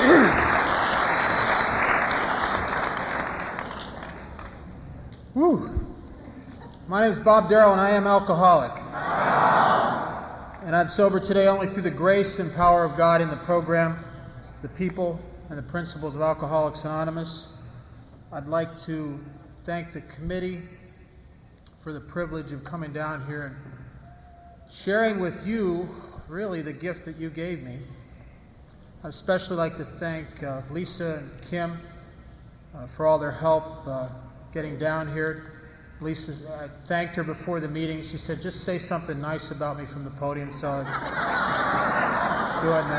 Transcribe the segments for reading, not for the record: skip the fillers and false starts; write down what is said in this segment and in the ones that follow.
Woo. My name is Bob Darrell, and I am alcoholic. And I'm sober today only through the grace and power of God in the program, the people, and the principles of Alcoholics Anonymous. I'd like to thank the committee for the privilege of coming down here and sharing with you, really, the gift that you gave me. I'd especially like to thank Lisa and Kim for all their help getting down here. Lisa, I thanked her before the meeting. She said, just say something nice about me from the podium. So I'm doing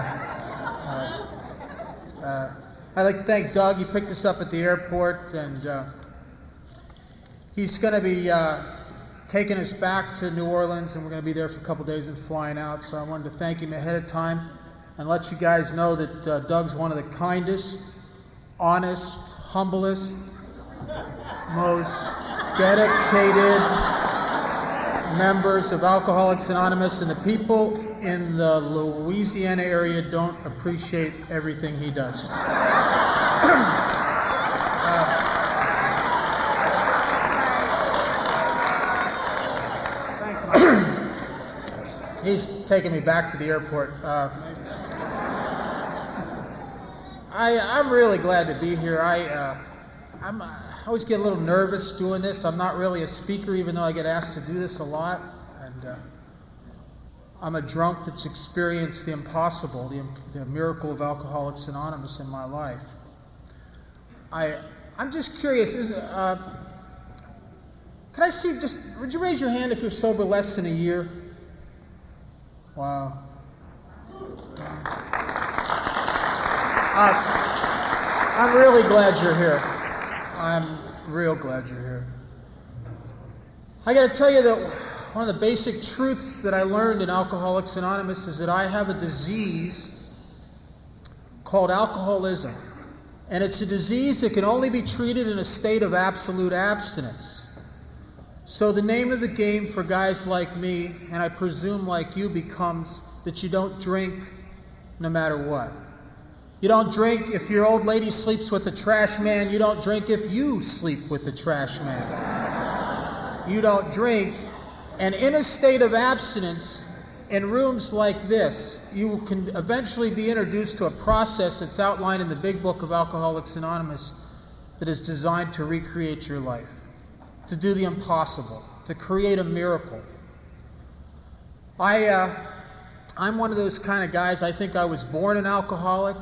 that. I'd like to thank Doug. He picked us up at the airport, and he's going to be taking us back to New Orleans, and we're going to be there for a couple days and flying out. So I wanted to thank him ahead of time and let you guys know that Doug's one of the kindest, honest, humblest, most dedicated members of Alcoholics Anonymous, and the people in the Louisiana area don't appreciate everything he does. He's taking me back to the airport. I'm really glad to be here. I always get a little nervous doing this. I'm not really a speaker, even though I get asked to do this a lot. And I'm a drunk that's experienced the impossible, the miracle of Alcoholics Anonymous in my life. I'm just curious. Can I see? Would you raise your hand if you're sober less than a year? Wow. I'm really glad you're here. I'm real glad you're here. I got to tell you that one of the basic truths that I learned in Alcoholics Anonymous is that I have a disease called alcoholism. And it's a disease that can only be treated in a state of absolute abstinence. So the name of the game for guys like me, and I presume like you, becomes that you don't drink no matter what. You don't drink if your old lady sleeps with a trash man. You don't drink if you sleep with a trash man. You don't drink. And in a state of abstinence, in rooms like this, you can eventually be introduced to a process that's outlined in the Big Book of Alcoholics Anonymous that is designed to recreate your life, to do the impossible, to create a miracle. I'm one of those kind of guys. I think I was born an alcoholic.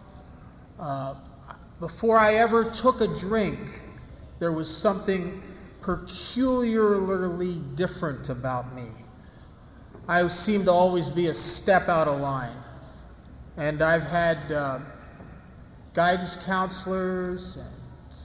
Before I ever took a drink, there was something peculiarly different about me. I seemed to always be a step out of line. And I've had guidance counselors and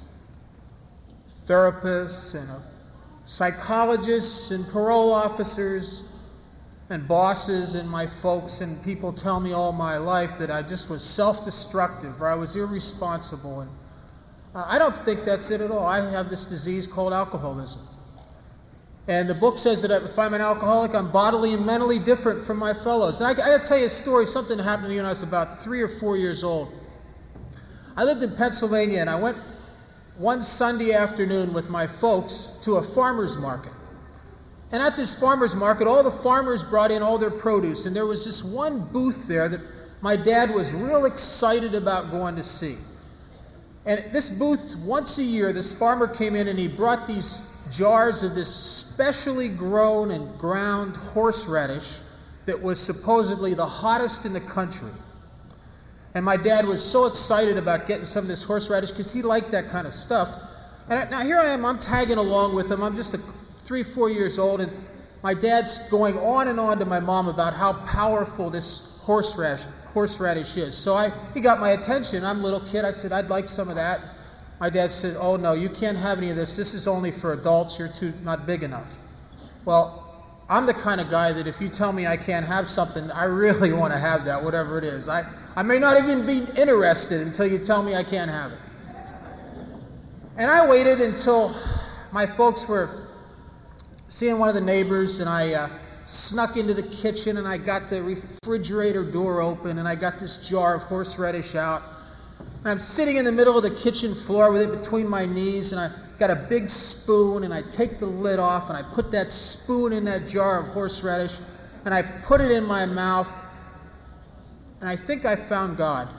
therapists and psychologists and parole officers and bosses and my folks and people tell me all my life that I just was self-destructive or I was irresponsible. And I don't think that's it at all. I have this disease called alcoholism. And the book says that if I'm an alcoholic, I'm bodily and mentally different from my fellows. And I got to tell you a story. Something happened to me when I was about 3 or 4 years old. I lived in Pennsylvania, and I went one Sunday afternoon with my folks to a farmer's market. And at this farmer's market, all the farmers brought in all their produce, and there was this one booth there that my dad was real excited about going to see. And this booth, once a year, this farmer came in and he brought these jars of this specially grown and ground horseradish that was supposedly the hottest in the country. And my dad was so excited about getting some of this horseradish because he liked that kind of stuff. And now here I am, I'm tagging along with him. I'm just 3, 4 years old, and my dad's going on and on to my mom about how powerful this horseradish is. So he got my attention. I'm a little kid. I said, I'd like some of that. My dad said, oh no, you can't have any of this. This is only for adults. You're not big enough. Well, I'm the kind of guy that if you tell me I can't have something, I really want to have that, whatever it is. I may not even be interested until you tell me I can't have it. And I waited until my folks were seeing one of the neighbors, and I snuck into the kitchen and I got the refrigerator door open and I got this jar of horseradish out. And I'm sitting in the middle of the kitchen floor with it between my knees, and I got a big spoon, and I take the lid off and I put that spoon in that jar of horseradish and I put it in my mouth, and I think I found God.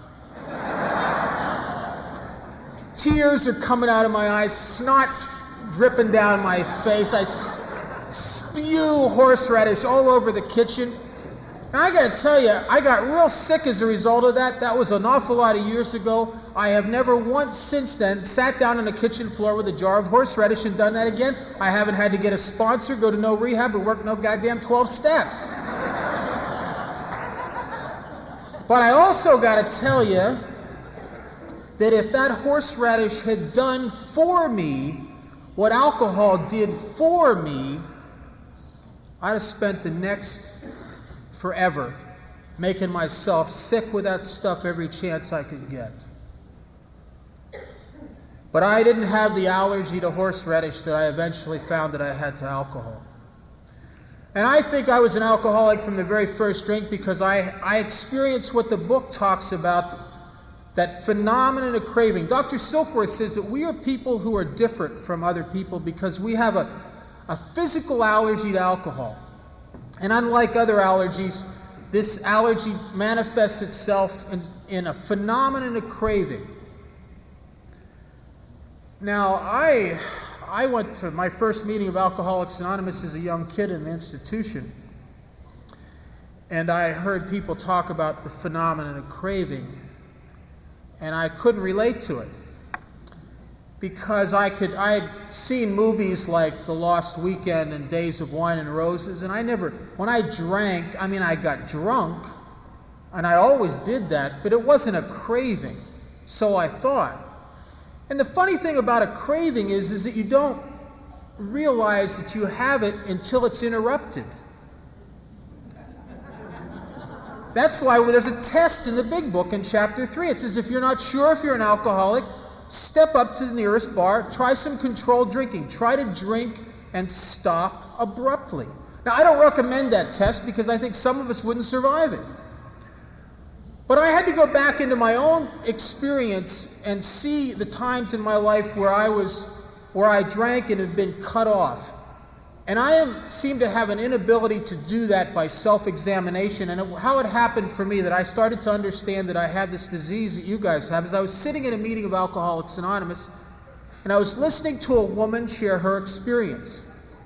Tears are coming out of my eyes, snot's dripping down my face. I spew horseradish all over the kitchen. Now, I got to tell you, I got real sick as a result of that. That was an awful lot of years ago. I have never once since then sat down on the kitchen floor with a jar of horseradish and done that again. I haven't had to get a sponsor, go to no rehab, or work no goddamn 12 steps. But I also got to tell you that if that horseradish had done for me what alcohol did for me, I'd have spent the next forever making myself sick with that stuff every chance I could get. But I didn't have the allergy to horseradish that I eventually found that I had to alcohol. And I think I was an alcoholic from the very first drink because I experienced what the book talks about, that phenomenon of craving. Dr. Silkworth says that we are people who are different from other people because we have a physical allergy to alcohol. And unlike other allergies, this allergy manifests itself in a phenomenon of craving. Now, I went to my first meeting of Alcoholics Anonymous as a young kid in an institution, and I heard people talk about the phenomenon of craving, and I couldn't relate to it because I had seen movies like The Lost Weekend and Days of Wine and Roses, and when I drank, I got drunk, and I always did that, but it wasn't a craving, so I thought. And the funny thing about a craving is that you don't realize that you have it until it's interrupted. That's why there's a test in the big book in chapter 3. It says if you're not sure if you're an alcoholic, step up to the nearest bar, try some controlled drinking. Try to drink and stop abruptly. Now, I don't recommend that test because I think some of us wouldn't survive it. But I had to go back into my own experience and see the times in my life where I drank and had been cut off. And I seem to have an inability to do that by self-examination. And how it happened for me that I started to understand that I had this disease that you guys have is I was sitting in a meeting of Alcoholics Anonymous, and I was listening to a woman share her experience.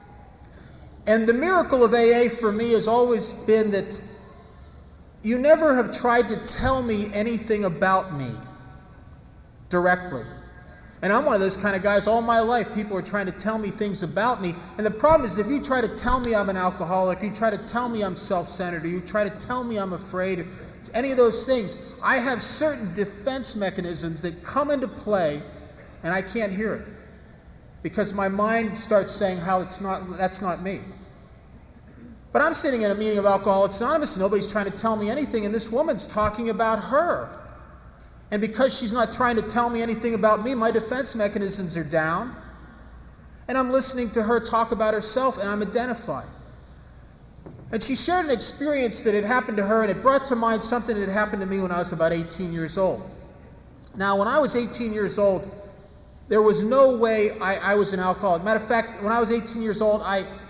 And the miracle of AA for me has always been that you never have tried to tell me anything about me directly. And I'm one of those kind of guys all my life. People are trying to tell me things about me. And the problem is if you try to tell me I'm an alcoholic, you try to tell me I'm self-centered, or you try to tell me I'm afraid, or any of those things, I have certain defense mechanisms that come into play and I can't hear it. Because my mind starts saying how that's not me. But I'm sitting in a meeting of Alcoholics Anonymous, and nobody's trying to tell me anything, and this woman's talking about her. And because she's not trying to tell me anything about me, my defense mechanisms are down. And I'm listening to her talk about herself, and I'm identified. And she shared an experience that had happened to her, and it brought to mind something that had happened to me when I was about 18 years old. Now, when I was 18 years old, there was no way I was an alcoholic. Matter of fact, when I was 18 years old,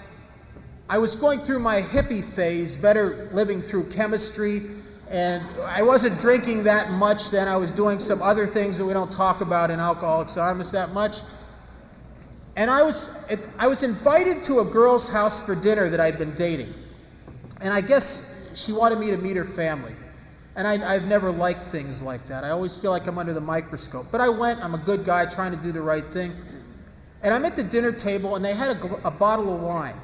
I was going through my hippie phase, better living through chemistry, and I wasn't drinking that much then. I was doing some other things that we don't talk about in Alcoholics Anonymous that much. And I was invited to a girl's house for dinner that I'd been dating. And I guess she wanted me to meet her family. And I've never liked things like that. I always feel like I'm under the microscope. But I went. I'm a good guy trying to do the right thing. And I'm at the dinner table, and they had a bottle of wine.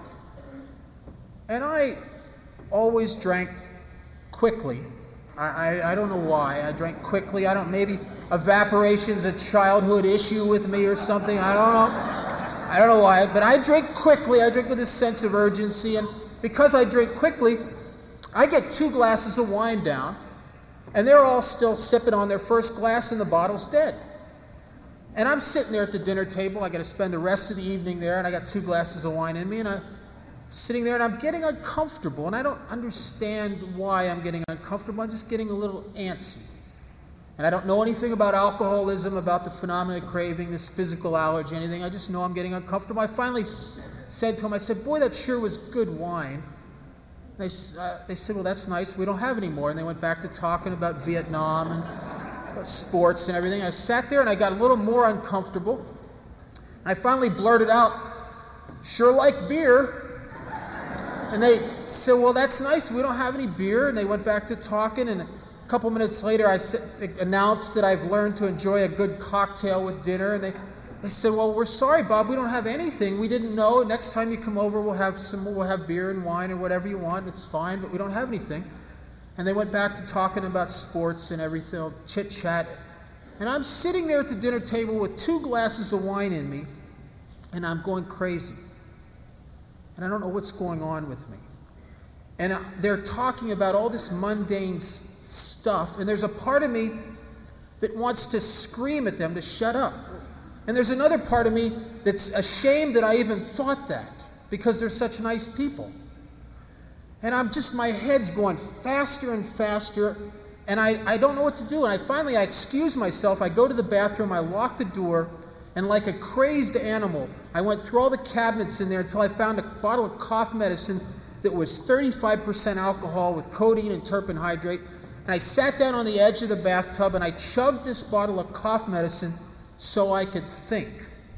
And I always drank quickly. I don't know why. I drank quickly. Maybe evaporation's a childhood issue with me or something. I don't know. I don't know why. But I drink quickly. I drink with a sense of urgency. And because I drink quickly, I get 2 glasses of wine down. And they're all still sipping on their first glass, and the bottle's dead. And I'm sitting there at the dinner table. I got to spend the rest of the evening there, and I got 2 glasses of wine in me. And sitting there, and I'm getting uncomfortable, and I don't understand why I'm getting uncomfortable. I'm just getting a little antsy. And I don't know anything about alcoholism, about the phenomenon of craving, this physical allergy, anything. I just know I'm getting uncomfortable. I finally said to him, I said, boy, that sure was good wine. They said, well, that's nice. We don't have any more. And they went back to talking about Vietnam and sports and everything. I sat there and I got a little more uncomfortable. And I finally blurted out, sure like beer. And they said, well, that's nice. We don't have any beer. And they went back to talking. And a couple minutes later, I announced that I've learned to enjoy a good cocktail with dinner. And they said, well, we're sorry, Bob, we don't have anything. We didn't know. Next time you come over, we'll have beer and wine or whatever you want. It's fine, but we don't have anything. And they went back to talking about sports and everything, chit-chat. And I'm sitting there at the dinner table with 2 glasses of wine in me, and I'm going crazy. And I don't know what's going on with me. And they're talking about all this mundane stuff, and there's a part of me that wants to scream at them to shut up. And there's another part of me that's ashamed that I even thought that, because they're such nice people. And my head's going faster and faster, and I don't know what to do. And I excuse myself, I go to the bathroom, I lock the door, and like a crazed animal, I went through all the cabinets in there until I found a bottle of cough medicine that was 35% alcohol with codeine and terpene hydrate. And I sat down on the edge of the bathtub and I chugged this bottle of cough medicine so I could think.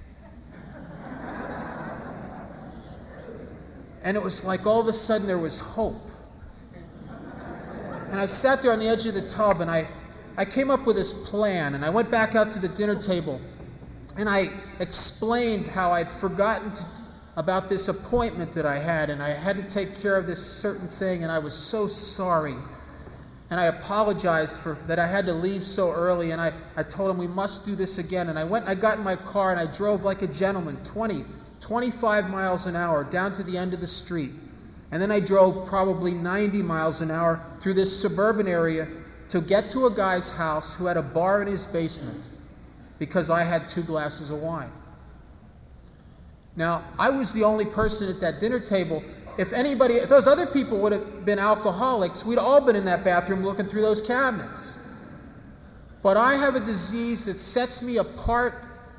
And it was like all of a sudden there was hope. And I sat there on the edge of the tub and I came up with this plan, and I went back out to the dinner table and I explained how I'd forgotten about this appointment that I had, and I had to take care of this certain thing, and I was so sorry. And I apologized for that I had to leave so early, and I told him we must do this again. And I went and I got in my car and I drove like a gentleman, 25 miles an hour down to the end of the street. And then I drove probably 90 miles an hour through this suburban area to get to a guy's house who had a bar in his basement because I had 2 glasses of wine. Now, I was the only person at that dinner table. If those other people would have been alcoholics, we'd all been in that bathroom looking through those cabinets. But I have a disease that sets me apart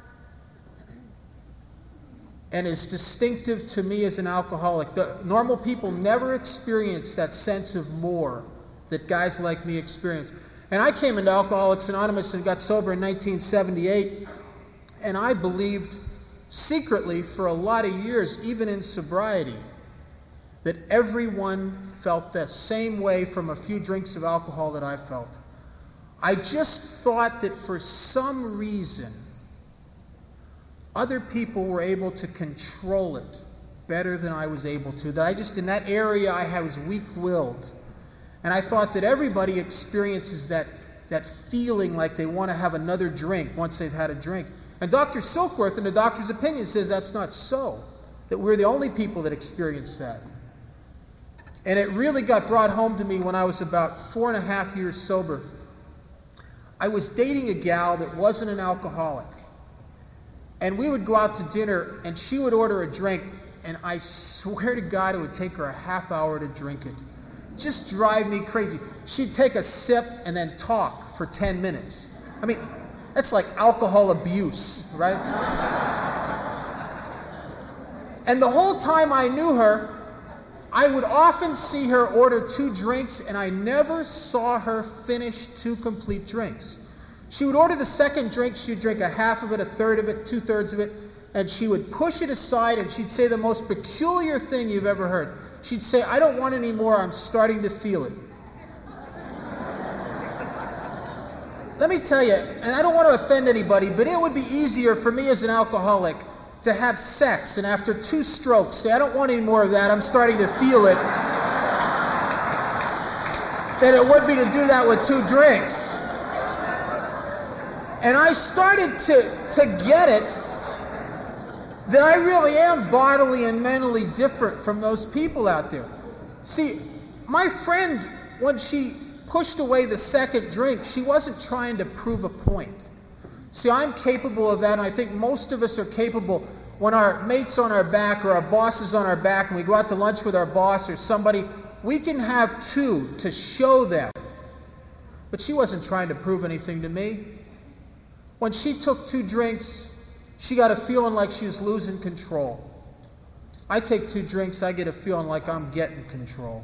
and is distinctive to me as an alcoholic. The normal people never experience that sense of more that guys like me experience. And I came into Alcoholics Anonymous and got sober in 1978, and I believed secretly for a lot of years, even in sobriety, that everyone felt the same way from a few drinks of alcohol that I felt. I just thought that for some reason, other people were able to control it better than I was able to. That in that area, I was weak-willed. And I thought that everybody experiences that feeling like they want to have another drink once they've had a drink. And Dr. Silkworth, in the doctor's opinion, says that's not so, that we're the only people that experience that. And it really got brought home to me when I was about 4.5 years sober. I was dating a gal that wasn't an alcoholic. And we would go out to dinner, and she would order a drink, and I swear to God it would take her a half hour to drink it. Just drive me crazy. She'd take a sip and then talk for 10 minutes. I mean, that's like alcohol abuse, right? And the whole time I knew her, I would often see her order 2 drinks, and I never saw her finish 2 complete drinks. She would order the second drink, she'd drink a half of it, a third of it, 2/3 of it, and she would push it aside, and she'd say the most peculiar thing you've ever heard. She'd say, "I don't want any more, I'm starting to feel it." Let me tell you, and I don't want to offend anybody, but it would be easier for me as an alcoholic to have sex and after 2 strokes say, "I don't want any more of that, I'm starting to feel it," than it would be to do that with 2 drinks. And I started to get it that I really am bodily and mentally different from those people out there. See, my friend, when she pushed away the second drink, she wasn't trying to prove a point. See, I'm capable of that, and I think most of us are capable when our mate's on our back or our boss is on our back and we go out to lunch with our boss or somebody, we can have two to show them. But she wasn't trying to prove anything to me. When she took 2 drinks, she got a feeling like she was losing control. I take 2 drinks, I get a feeling like I'm getting control.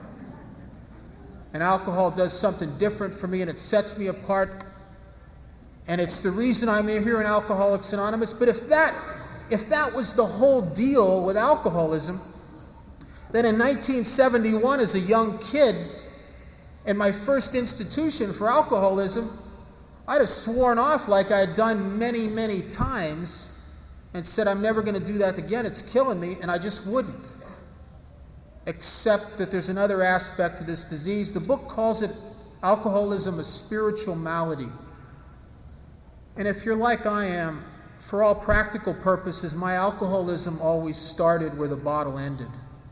And alcohol does something different for me, and it sets me apart. And it's the reason I'm here in Alcoholics Anonymous. But if that was the whole deal with alcoholism, then in 1971, as a young kid, in my first institution for alcoholism, I'd have sworn off like I had done many, many times and said, I'm never going to do that again. It's killing me, and I just wouldn't. Except that there's another aspect to this disease. The book calls it alcoholism a spiritual malady. And if you're like I am, for all practical purposes, my alcoholism always started where the bottle ended.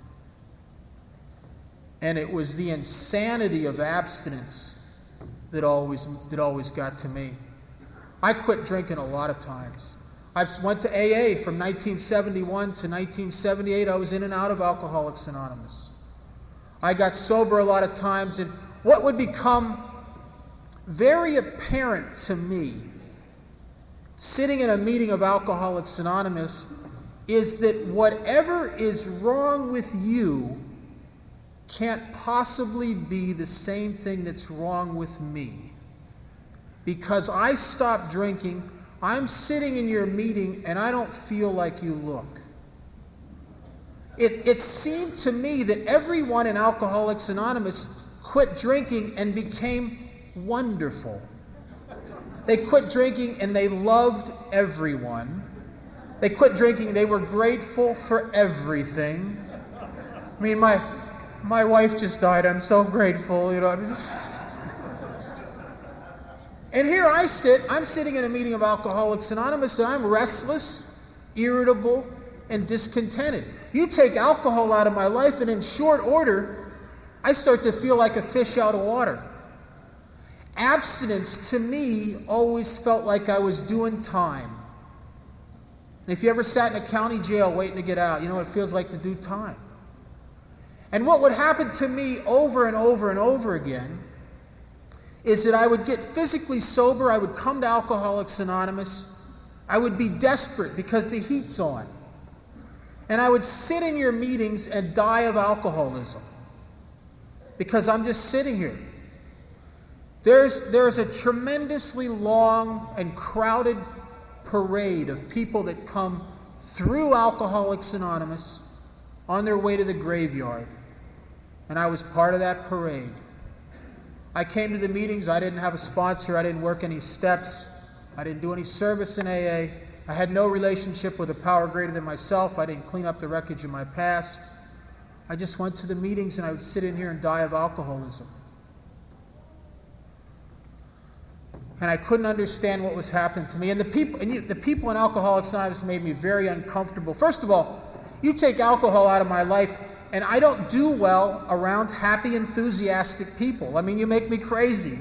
And it was the insanity of abstinence that always got to me. I quit drinking a lot of times. I went to AA from 1971 to 1978. I was in and out of Alcoholics Anonymous. I got sober a lot of times, and what would become very apparent to me, sitting in a meeting of Alcoholics Anonymous, is that whatever is wrong with you can't possibly be the same thing that's wrong with me. Because I stopped drinking, I'm sitting in your meeting, and I don't feel like you look. It seemed to me that everyone in Alcoholics Anonymous quit drinking and became wonderful. They quit drinking and they loved everyone. They quit drinking, they were grateful for everything. I mean, my wife just died. I'm so grateful, you know. And here I'm sitting in a meeting of Alcoholics Anonymous, and I'm restless, irritable, and discontented. You take alcohol out of my life, and in short order, I start to feel like a fish out of water. Abstinence, to me, always felt like I was doing time. And if you ever sat in a county jail waiting to get out, you know what it feels like to do time. And what would happen to me over and over and over again is that I would get physically sober, I would come to Alcoholics Anonymous, I would be desperate because the heat's on. And I would sit in your meetings and die of alcoholism because I'm just sitting here. There's a tremendously long and crowded parade of people that come through Alcoholics Anonymous on their way to the graveyard. And I was part of that parade. I came to the meetings. I didn't have a sponsor. I didn't work any steps. I didn't do any service in AA. I had no relationship with a power greater than myself. I didn't clean up the wreckage of my past. I just went to the meetings, and I would sit in here and die of alcoholism. And I couldn't understand what was happening to me. And the people in Alcoholics Anonymous made me very uncomfortable. First of all, you take alcohol out of my life, and I don't do well around happy, enthusiastic people. I mean, you make me crazy.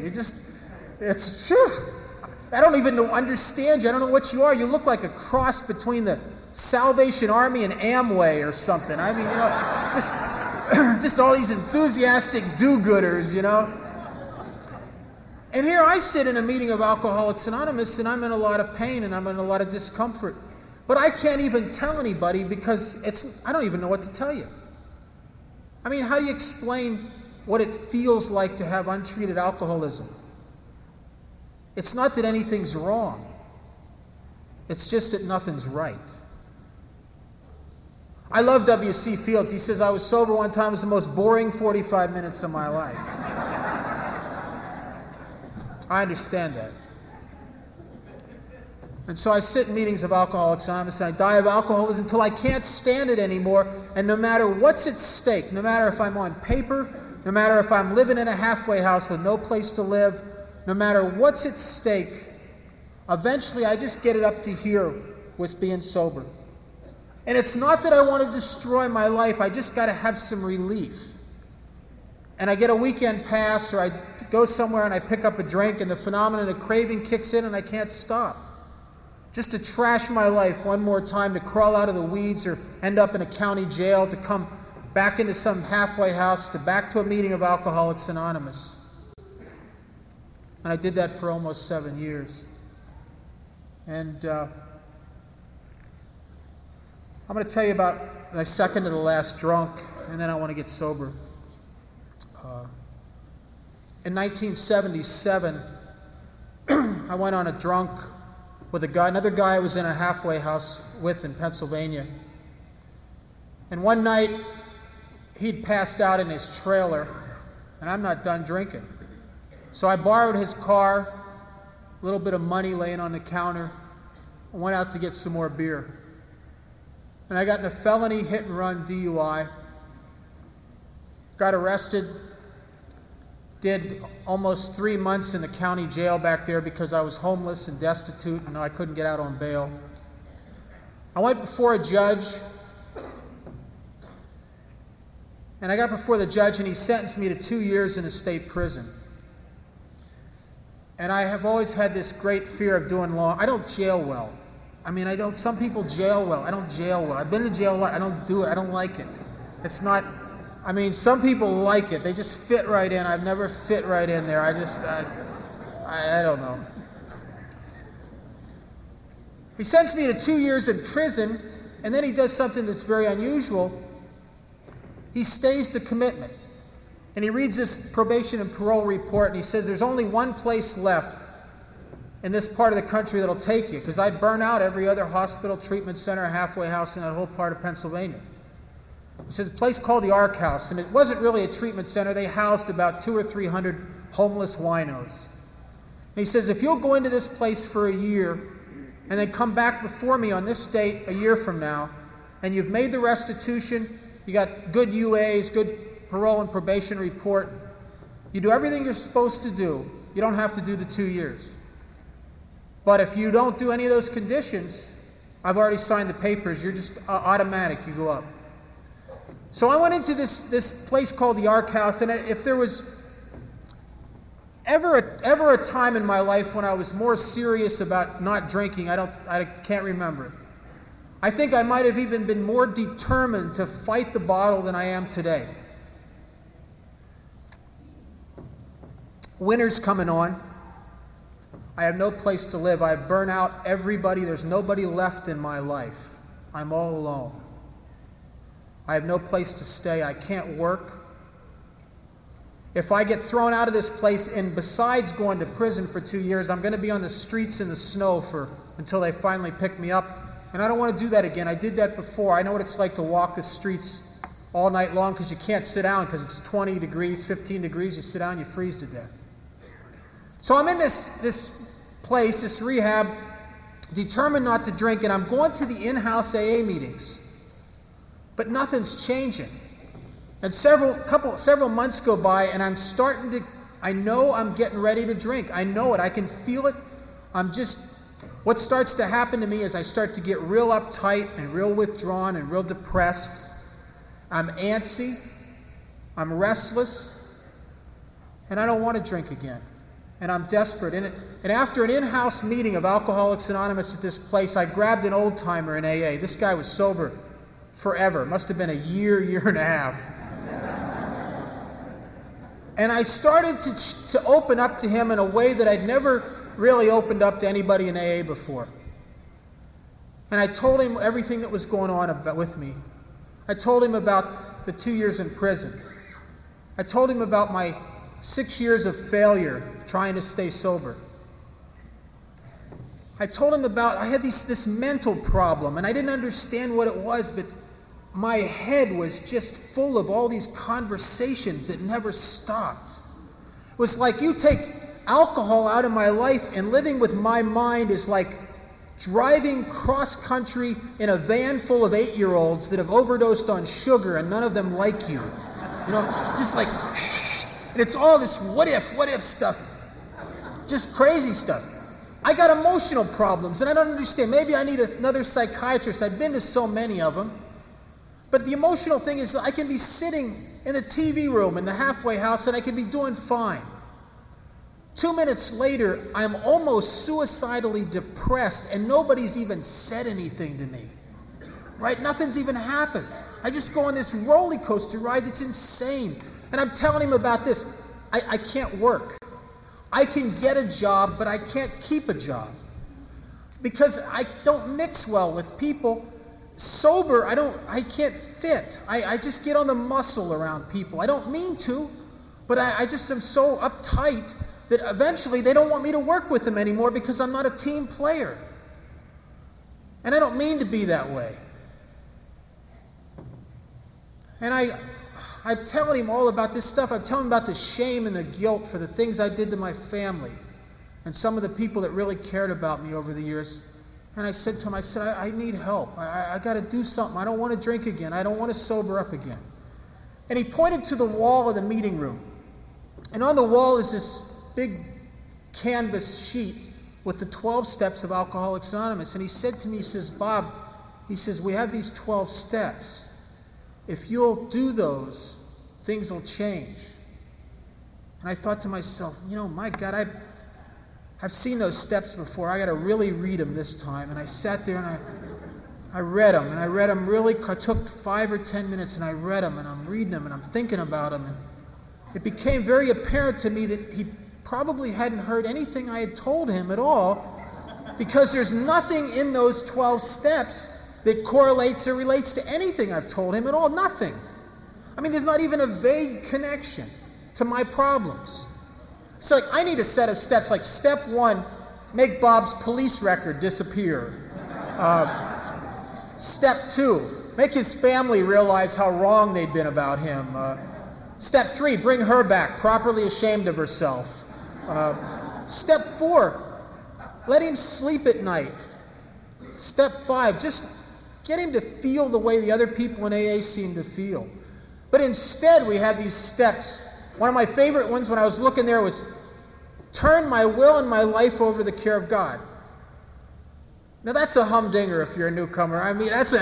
I don't even understand you. I don't know what you are. You look like a cross between the Salvation Army and Amway or something. I mean, you know, just all these enthusiastic do-gooders, you know. And here I sit in a meeting of Alcoholics Anonymous, and I'm in a lot of pain and I'm in a lot of discomfort. But I can't even tell anybody because I don't even know what to tell you. I mean, how do you explain what it feels like to have untreated alcoholism? It's not that anything's wrong. It's just that nothing's right. I love W.C. Fields. He says, I was sober one time. It was the most boring 45 minutes of my life. I understand that. And so I sit in meetings of Alcoholics Anonymous, and I die of alcoholism until I can't stand it anymore. And no matter what's at stake, no matter if I'm on paper, no matter if I'm living in a halfway house with no place to live, no matter what's at stake, eventually I just get it up to here with being sober. And it's not that I want to destroy my life. I just got to have some relief. And I get a weekend pass, or I go somewhere and I pick up a drink, and the phenomenon of craving kicks in and I can't stop. just to trash my life one more time, to crawl out of the weeds or end up in a county jail, to come back into some halfway house, back to a meeting of Alcoholics Anonymous. And I did that for almost 7 years. And I'm going to tell you about my second to the last drunk, and then I want to get sober. In 1977, I went on a drunk with another guy I was in a halfway house with in Pennsylvania. And one night, he'd passed out in his trailer, and I'm not done drinking. So I borrowed his car, a little bit of money laying on the counter, and went out to get some more beer. And I got in a felony hit-and-run DUI, got arrested, did almost 3 months in the county jail back there because I was homeless and destitute and I couldn't get out on bail. I went before a judge, and I got before the judge and he sentenced me to 2 years in a state prison. And I have always had this great fear of doing law. I don't jail well. Some people jail well. I don't jail well. I've been to jail a lot. I don't do it. I don't like it. It's not, some people like it. They just fit right in. I've never fit right in there. I don't know. He sends me to 2 years in prison, and then he does something that's very unusual. He stays the commitment. And he reads this probation and parole report, and he says there's only one place left in this part of the country that'll take you, because I burn out every other hospital, treatment center, halfway house in that whole part of Pennsylvania. He says a place called the Ark House, and it wasn't really a treatment center. They housed about 200 or 300 homeless winos. And he says, if you'll go into this place for a year and then come back before me on this date a year from now, and you've made the restitution, you got good UAs, good parole and probation report, you do everything you're supposed to do, you don't have to do the 2 years. But if you don't do any of those conditions, I've already signed the papers, you're just automatic, you go up. So I went into this place called the Ark House, and if there was ever a time in my life when I was more serious about not drinking, I can't remember it. I think I might have even been more determined to fight the bottle than I am today. Winter's coming on. I have no place to live. I burn out everybody. There's nobody left in my life. I'm all alone. I have no place to stay. I can't work. If I get thrown out of this place, and besides going to prison for 2 years, I'm going to be on the streets in the snow until they finally pick me up. And I don't want to do that again. I did that before. I know what it's like to walk the streets all night long because you can't sit down because it's 20 degrees, 15 degrees. You sit down, you freeze to death. So I'm in this place, this rehab, determined not to drink, and I'm going to the in-house AA meetings. But nothing's changing. And several months go by, and I know I'm getting ready to drink. I know it. I can feel it. What starts to happen to me is I start to get real uptight and real withdrawn and real depressed. I'm antsy. I'm restless. And I don't want to drink again. And I'm desperate. And after an in-house meeting of Alcoholics Anonymous at this place, I grabbed an old-timer in AA. This guy was sober forever. Must have been a year and a half. And I started to open up to him in a way that I'd never really opened up to anybody in AA before. And I told him everything that was going on with me. I told him about the 2 years in prison. I told him about my 6 years of failure trying to stay sober. I told him I had this mental problem, and I didn't understand what it was, but my head was just full of all these conversations that never stopped. It was like you take alcohol out of my life, and living with my mind is like driving cross-country in a van full of 8-year-olds that have overdosed on sugar, and none of them like you. Just like, and it's all this what if stuff. Just crazy stuff. I got emotional problems, and I don't understand. Maybe I need another psychiatrist. I've been to so many of them. But the emotional thing is I can be sitting in the TV room in the halfway house, and I can be doing fine. 2 minutes later, I'm almost suicidally depressed, and nobody's even said anything to me. Right? Nothing's even happened. I just go on this roller coaster ride that's insane. And I'm telling him about this. I can't work. I can get a job, but I can't keep a job. Because I don't mix well with people. Sober, I can't fit. I just get on the muscle around people. I don't mean to, but I just am so uptight that eventually they don't want me to work with them anymore because I'm not a team player. And I don't mean to be that way. And I'm telling him all about this stuff. I'm telling him about the shame and the guilt for the things I did to my family and some of the people that really cared about me over the years. And I said to him, I need help. I got to do something. I don't want to drink again. I don't want to sober up again. And he pointed to the wall of the meeting room. And on the wall is this big canvas sheet with the 12 steps of Alcoholics Anonymous. And he said to me, he says, Bob, he says, we have these 12 steps. If you'll do those, things will change. And I thought to myself, my God, I've seen those steps before. I got to really read them this time. And I sat there and I read them. And I read them really, I took 5 or 10 minutes and I read them and I'm reading them and I'm thinking about them. And it became very apparent to me that he probably hadn't heard anything I had told him at all, because there's nothing in those 12 steps that correlates or relates to anything I've told him at all. Nothing. I mean, there's not even a vague connection to my problems. It's like I need a set of steps, like step 1, make Bob's police record disappear. Step 2, make his family realize how wrong they'd been about him. Step 3, bring her back, properly ashamed of herself. Step 4, let him sleep at night. Step 5, just get him to feel the way the other people in AA seem to feel. But instead, we had these steps. One of my favorite ones when I was looking there was, turn my will and my life over to the care of God. Now that's a humdinger if you're a newcomer. I mean, I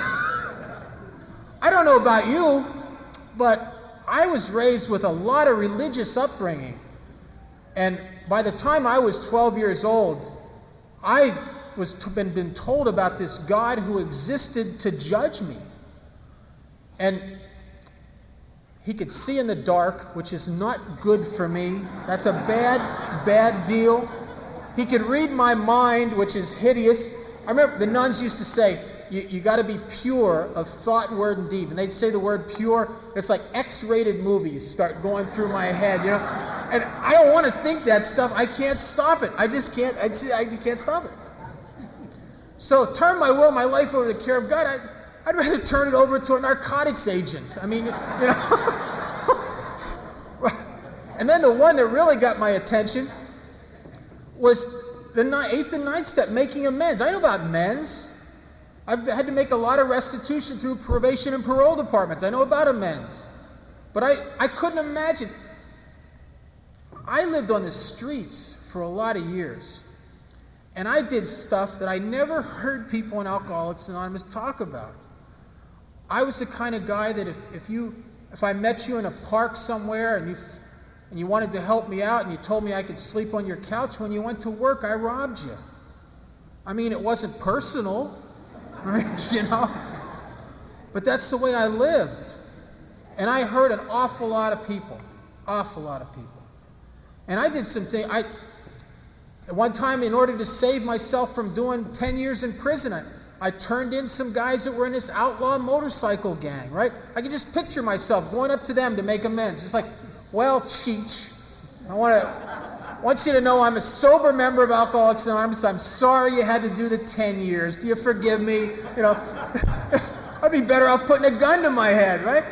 don't know about you, but I was raised with a lot of religious upbringing. And by the time I was 12 years old, I was been told about this God who existed to judge me. And he could see in the dark, which is not good for me. That's a bad deal. He could read my mind, which is hideous. I remember the nuns used to say, you got to be pure of thought, word, and deed. And they'd say the word pure, it's like X-rated movies start going through my head, And I don't want to think that stuff. I can't stop it. I just can't stop it. So turn my will, my life over to the care of God. I'd rather turn it over to a narcotics agent. I mean, And then the one that really got my attention was the 8th and 9th step, making amends. I know about amends. I've had to make a lot of restitution through probation and parole departments. I know about amends. But I couldn't imagine. I lived on the streets for a lot of years. And I did stuff that I never heard people in Alcoholics Anonymous talk about. I was the kind of guy that if I met you in a park somewhere and you wanted to help me out and you told me I could sleep on your couch when you went to work, I robbed you. I mean, it wasn't personal, but that's the way I lived. And I hurt an awful lot of people. And I did some things. At one time, in order to save myself from doing 10 years in prison, I turned in some guys that were in this outlaw motorcycle gang, right? I can just picture myself going up to them to make amends. It's like, well, Cheech, I want you to know I'm a sober member of Alcoholics Anonymous. I'm sorry you had to do the 10 years. Do you forgive me? I'd be better off putting a gun to my head, right?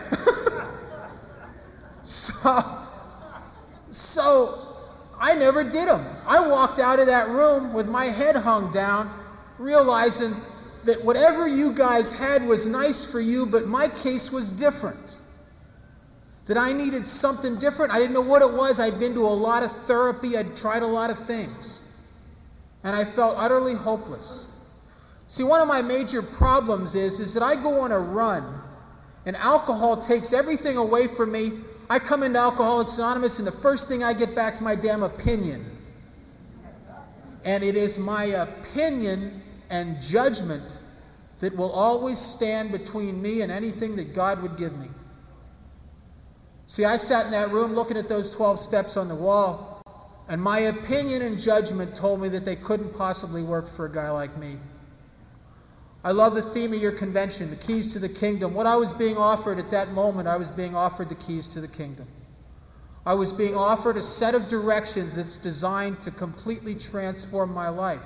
So I never did them. I walked out of that room with my head hung down, realizing that whatever you guys had was nice for you, but my case was different. That I needed something different. I didn't know what it was. I'd been to a lot of therapy. I'd tried a lot of things. And I felt utterly hopeless. See, one of my major problems is that I go on a run, and alcohol takes everything away from me. I come into Alcoholics Anonymous and the first thing I get back is my damn opinion. And it is my opinion and judgment that will always stand between me and anything that God would give me. See, I sat in that room looking at those 12 steps on the wall, and my opinion and judgment told me that they couldn't possibly work for a guy like me. I love the theme of your convention, the keys to the kingdom. What I was being offered at that moment, I was being offered the keys to the kingdom. I was being offered a set of directions that's designed to completely transform my life.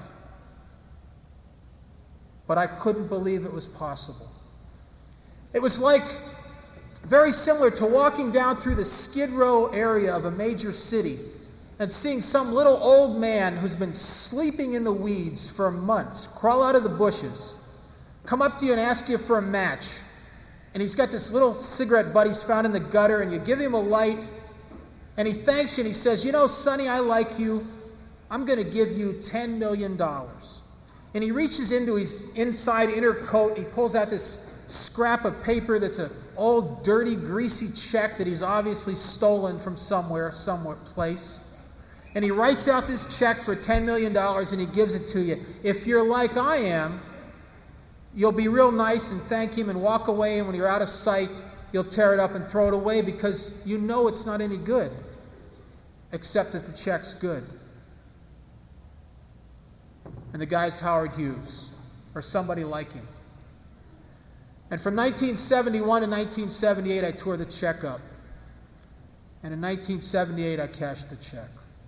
But I couldn't believe it was possible. It was like very similar to walking down through the Skid Row area of a major city and seeing some little old man who's been sleeping in the weeds for months crawl out of the bushes, come up to you and ask you for a match. And he's got this little cigarette butt he's found in the gutter, and you give him a light, and he thanks you and he says, "You know, Sonny, I like you. I'm going to give you $10 million. And he reaches into his inside inner coat, he pulls out this scrap of paper that's an old, dirty, greasy check that he's obviously stolen from somewhere place. And he writes out this check for $10 million and he gives it to you. If you're like I am, you'll be real nice and thank him and walk away, and when you're out of sight, you'll tear it up and throw it away because you know it's not any good, except that the check's good." And the guy's Howard Hughes, or somebody like him. And from 1971 to 1978, I tore the check up. And in 1978, I cashed the check.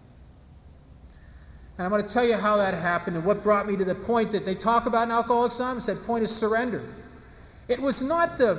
And I'm going to tell you how that happened and what brought me to the point that they talk about in Alcoholics Anonymous. That point is surrender. It was not the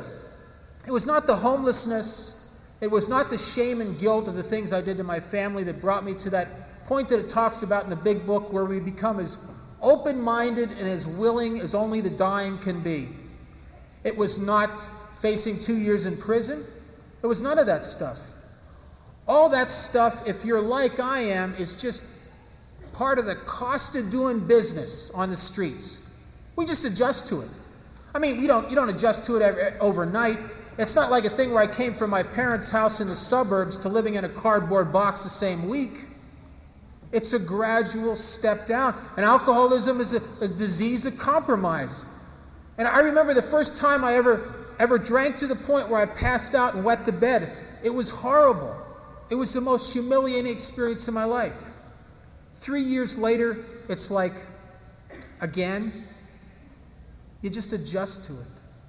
homelessness. It was not the shame and guilt of the things I did to my family that brought me to that point that it talks about in the big book, where we become as open-minded and as willing as only the dying can be. It was not facing 2 years in prison. It was none of that stuff. All that stuff, if you're like I am, is just part of the cost of doing business on the streets. We just adjust to it. I mean, you don't adjust to it overnight. It's not like a thing where I came from my parents' house in the suburbs to living in a cardboard box the same week. It's a gradual step down. And alcoholism is a disease of compromise. And I remember the first time I ever drank to the point where I passed out and wet the bed. It was horrible. It was the most humiliating experience of my life. 3 years later, it's like, again, you just adjust to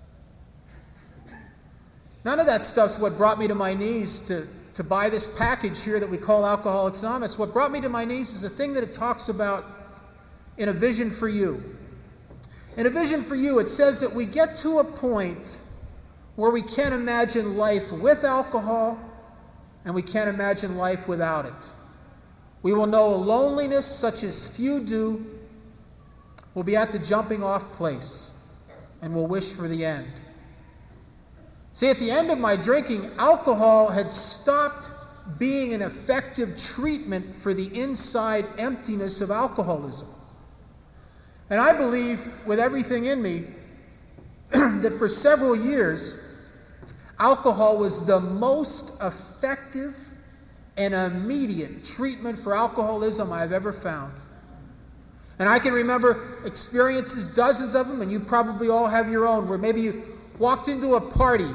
it. None of that stuff's what brought me to my knees to buy this package here that we call Alcoholics Anonymous. What brought me to my knees is a thing that it talks about in A Vision for You. In A Vision for You, it says that we get to a point where we can't imagine life with alcohol and we can't imagine life without it. We will know a loneliness such as few do. We'll be at the jumping off place and we'll wish for the end. See, at the end of my drinking, alcohol had stopped being an effective treatment for the inside emptiness of alcoholism. And I believe with everything in me that for several years, alcohol was the most effective and immediate treatment for alcoholism I've ever found. And I can remember experiences, dozens of them, and you probably all have your own, where maybe you walked into a party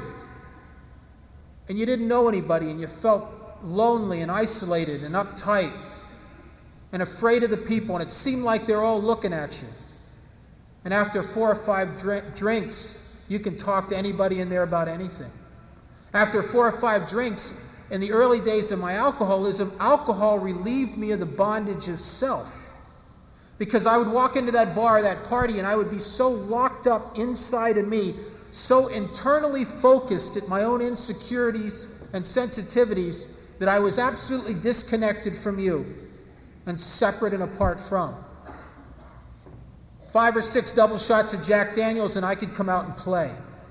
and you didn't know anybody and you felt lonely and isolated and uptight and afraid of the people, and it seemed like they're all looking at you. And after 4 or 5 drinks, you can talk to anybody in there about anything. After 4 or 5 drinks, in the early days of my alcoholism, alcohol relieved me of the bondage of self. Because I would walk into that bar, that party, and I would be so locked up inside of me, so internally focused at my own insecurities and sensitivities, that I was absolutely disconnected from you and separate and apart from. 5 or 6 double shots of Jack Daniels and I could come out and play.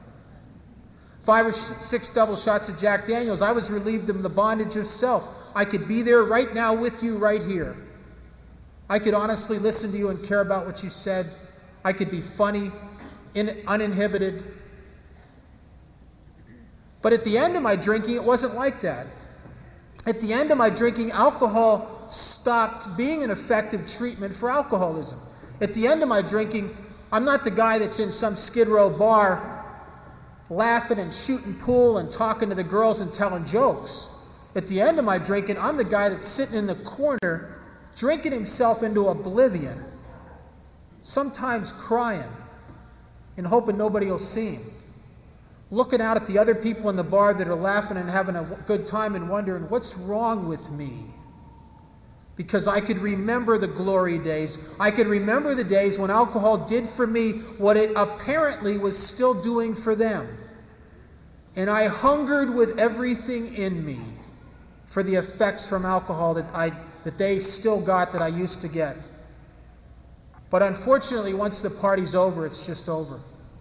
5 or 6 double shots of Jack Daniels, I was relieved of the bondage of self. I could be there right now with you right here. I could honestly listen to you and care about what you said. I could be funny, uninhibited. But at the end of my drinking, it wasn't like that. At the end of my drinking, alcohol stopped being an effective treatment for alcoholism. At the end of my drinking, I'm not the guy that's in some Skid Row bar laughing and shooting pool and talking to the girls and telling jokes. At the end of my drinking, I'm the guy that's sitting in the corner drinking himself into oblivion, sometimes crying and hoping nobody will see him, looking out at the other people in the bar that are laughing and having a good time and wondering, what's wrong with me? Because I could remember the glory days. I could remember the days when alcohol did for me what it apparently was still doing for them. And I hungered with everything in me for the effects from alcohol that they still got, that I used to get. But unfortunately, once the party's over, it's just over.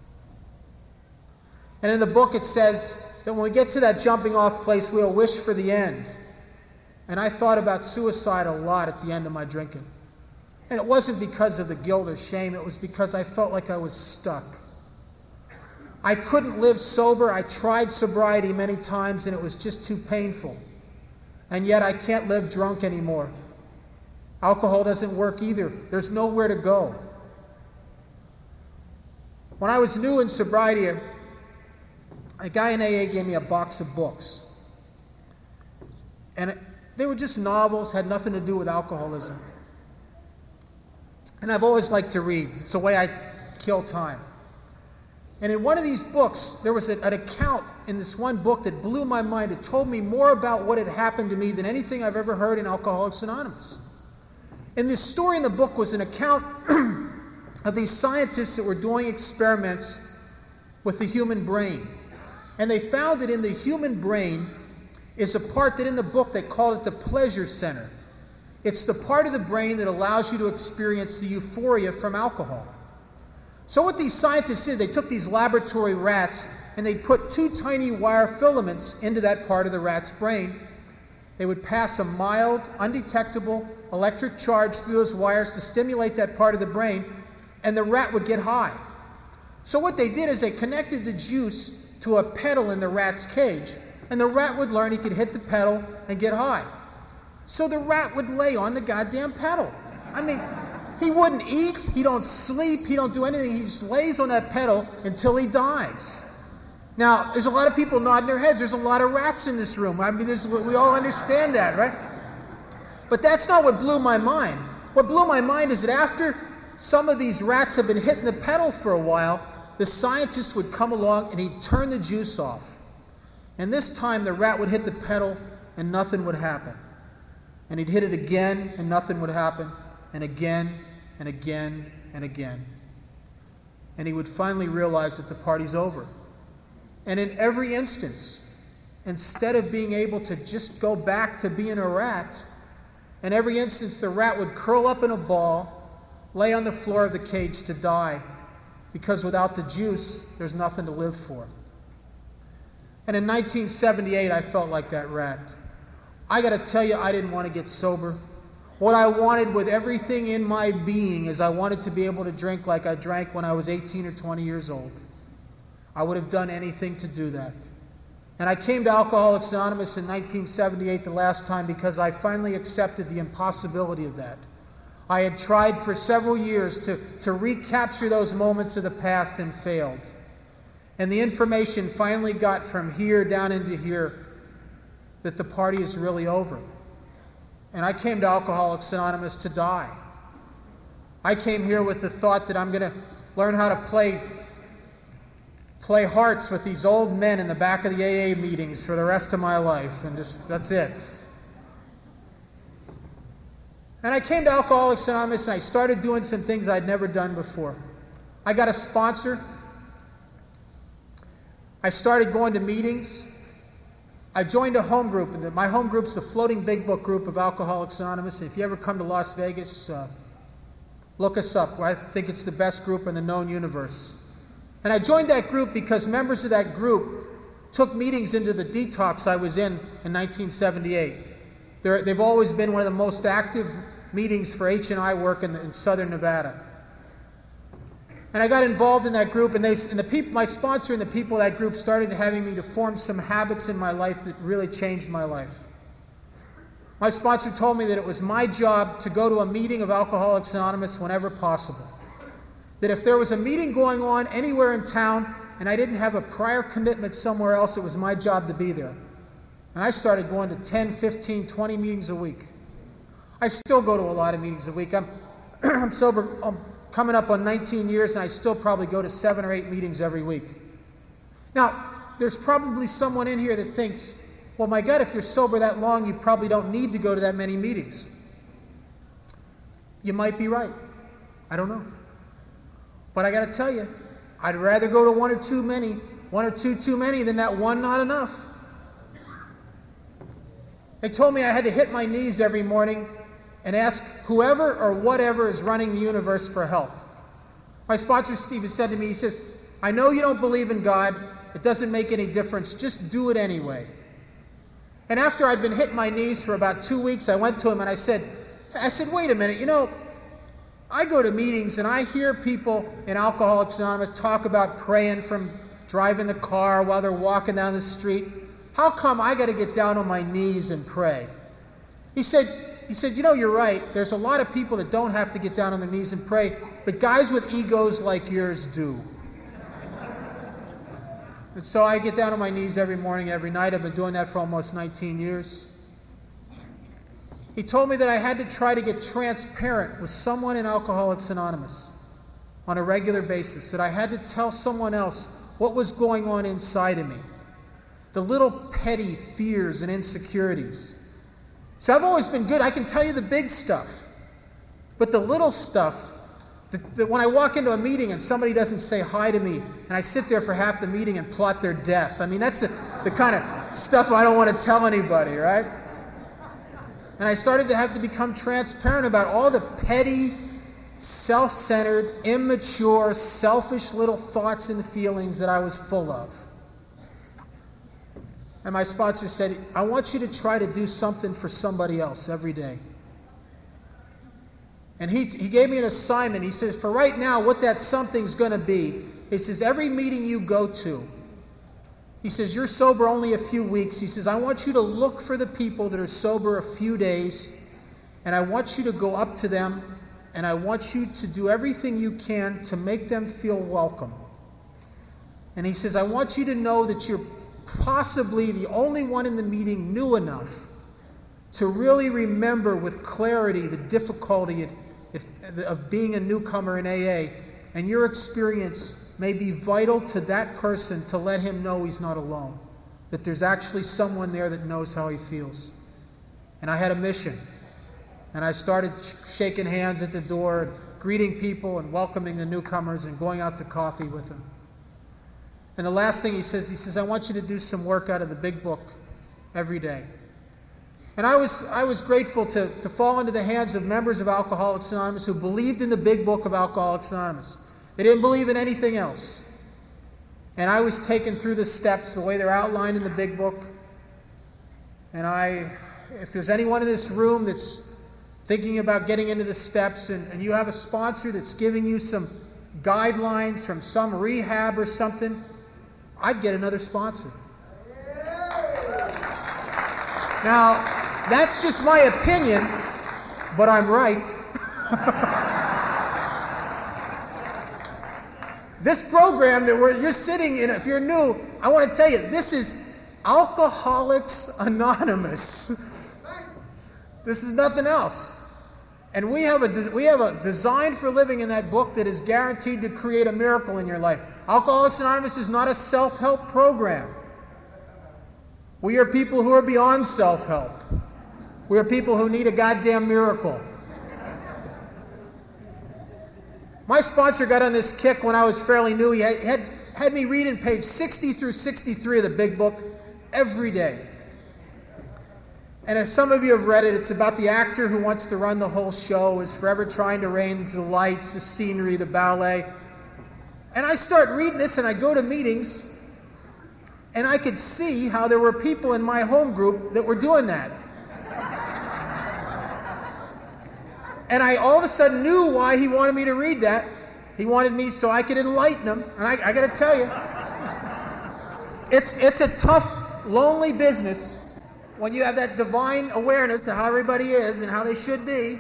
And in the book it says that when we get to that jumping off place, we'll wish for the end. And I thought about suicide a lot at the end of my drinking. And it wasn't because of the guilt or shame, it was because I felt like I was stuck. I couldn't live sober. I tried sobriety many times and it was just too painful. And yet I can't live drunk anymore. Alcohol doesn't work either. There's nowhere to go. When I was new in sobriety, a guy in AA gave me a box of books. And they were just novels, had nothing to do with alcoholism. And I've always liked to read. It's a way I kill time. And in one of these books, there was an account in this one book that blew my mind. It told me more about what had happened to me than anything I've ever heard in Alcoholics Anonymous. And this story in the book was an account of these scientists that were doing experiments with the human brain. And they found that in the human brain is a part that in the book they called it the pleasure center. It's the part of the brain that allows you to experience the euphoria from alcohol. So what these scientists did, they took these laboratory rats and they put 2 tiny wire filaments into that part of the rat's brain. They would pass a mild, undetectable electric charge through those wires to stimulate that part of the brain, and the rat would get high. So what they did is they connected the juice to a pedal in the rat's cage, and the rat would learn he could hit the pedal and get high. So the rat would lay on the goddamn pedal. I mean, he wouldn't eat, he don't sleep, he don't do anything. He just lays on that pedal until he dies. Now, there's a lot of people nodding their heads. There's a lot of rats in this room. I mean, we all understand that, right? But that's not what blew my mind. What blew my mind is that after some of these rats have been hitting the pedal for a while, the scientists would come along and he'd turn the juice off. And this time the rat would hit the pedal and nothing would happen. And he'd hit it again and nothing would happen. And again and again and again. And he would finally realize that the party's over. And in every instance, instead of being able to just go back to being a rat, in every instance the rat would curl up in a ball, lay on the floor of the cage to die, because without the juice, there's nothing to live for. And in 1978, I felt like that rat. I got to tell you, I didn't want to get sober. What I wanted with everything in my being is I wanted to be able to drink like I drank when I was 18 or 20 years old. I would have done anything to do that. And I came to Alcoholics Anonymous in 1978 the last time because I finally accepted the impossibility of that. I had tried for several years to recapture those moments of the past and failed. And the information finally got from here down into here that the party is really over. And I came to Alcoholics Anonymous to die. I came here with the thought that I'm going to learn how to play hearts with these old men in the back of the AA meetings for the rest of my life, and just that's it. And I came to Alcoholics Anonymous and I started doing some things I'd never done before. I got a sponsor. I started going to meetings. I joined a home group. And my home group's the Floating Big Book group of Alcoholics Anonymous. And if you ever come to Las Vegas, look us up. I think it's the best group in the known universe. And I joined that group because members of that group took meetings into the detox I was in 1978. They've always been one of the most active meetings for H&I work in southern Nevada. And I got involved in that group, and my sponsor and the people of that group started having me to form some habits in my life that really changed my life. My sponsor told me that it was my job to go to a meeting of Alcoholics Anonymous whenever possible. That if there was a meeting going on anywhere in town and I didn't have a prior commitment somewhere else, it was my job to be there. And I started going to 10, 15, 20 meetings a week. I still go to a lot of meetings a week. I'm sober. I'm coming up on 19 years, and I still probably go to 7 or 8 meetings every week. Now, there's probably someone in here that thinks, well, my God, if you're sober that long, you probably don't need to go to that many meetings. You might be right. I don't know. But I got to tell you, I'd rather go to one or two too many than that one not enough. They told me I had to hit my knees every morning and ask whoever or whatever is running the universe for help. My sponsor, Steve, has said to me, he says, I know you don't believe in God. It doesn't make any difference. Just do it anyway. And after I'd been hitting my knees for about 2 weeks, I went to him and I said, wait a minute, I go to meetings and I hear people in Alcoholics Anonymous talk about praying from driving the car while they're walking down the street. How come I got to get down on my knees and pray? He said, you're right. There's a lot of people that don't have to get down on their knees and pray, but guys with egos like yours do. And so I get down on my knees every morning, every night. I've been doing that for almost 19 years. He told me that I had to try to get transparent with someone in Alcoholics Anonymous on a regular basis, that I had to tell someone else what was going on inside of me, the little petty fears and insecurities. So I've always been good. I can tell you the big stuff, but the little stuff, that when I walk into a meeting and somebody doesn't say hi to me and I sit there for half the meeting and plot their death, I mean, that's the kind of stuff I don't want to tell anybody, right? And I started to have to become transparent about all the petty, self-centered, immature, selfish little thoughts and feelings that I was full of. And my sponsor said, I want you to try to do something for somebody else every day. And he gave me an assignment. He said, for right now, what that something's going to be, he says, every meeting you go to, he says, you're sober only a few weeks. He says, I want you to look for the people that are sober a few days, and I want you to go up to them, and I want you to do everything you can to make them feel welcome. And he says, I want you to know that you're possibly the only one in the meeting new enough to really remember with clarity the difficulty of being a newcomer in AA, and your experience may be vital to that person to let him know he's not alone, that there's actually someone there that knows how he feels. And I had a mission, and I started shaking hands at the door, and greeting people and welcoming the newcomers and going out to coffee with them. And the last thing he says, I want you to do some work out of the big book every day. And I was grateful to fall into the hands of members of Alcoholics Anonymous who believed in the big book of Alcoholics Anonymous. They didn't believe in anything else. And I was taken through the steps the way they're outlined in the big book. And if there's anyone in this room that's thinking about getting into the steps and you have a sponsor that's giving you some guidelines from some rehab or something, I'd get another sponsor. Now, that's just my opinion, but I'm right. This program that you're sitting in, if you're new, I want to tell you, this is Alcoholics Anonymous. This is nothing else. And we have a design for living in that book that is guaranteed to create a miracle in your life. Alcoholics Anonymous is not a self-help program. We are people who are beyond self-help. We are people who need a goddamn miracle. My sponsor got on this kick when I was fairly new. He had me reading page 60 through 63 of the big book every day. And as some of you have read it, it's about the actor who wants to run the whole show, is forever trying to arrange the lights, the scenery, the ballet. And I start reading this and I go to meetings and I could see how there were people in my home group that were doing that. And I all of a sudden knew why he wanted me to read that. He wanted me so I could enlighten him. And I got to tell you, it's a tough, lonely business when you have that divine awareness of how everybody is and how they should be.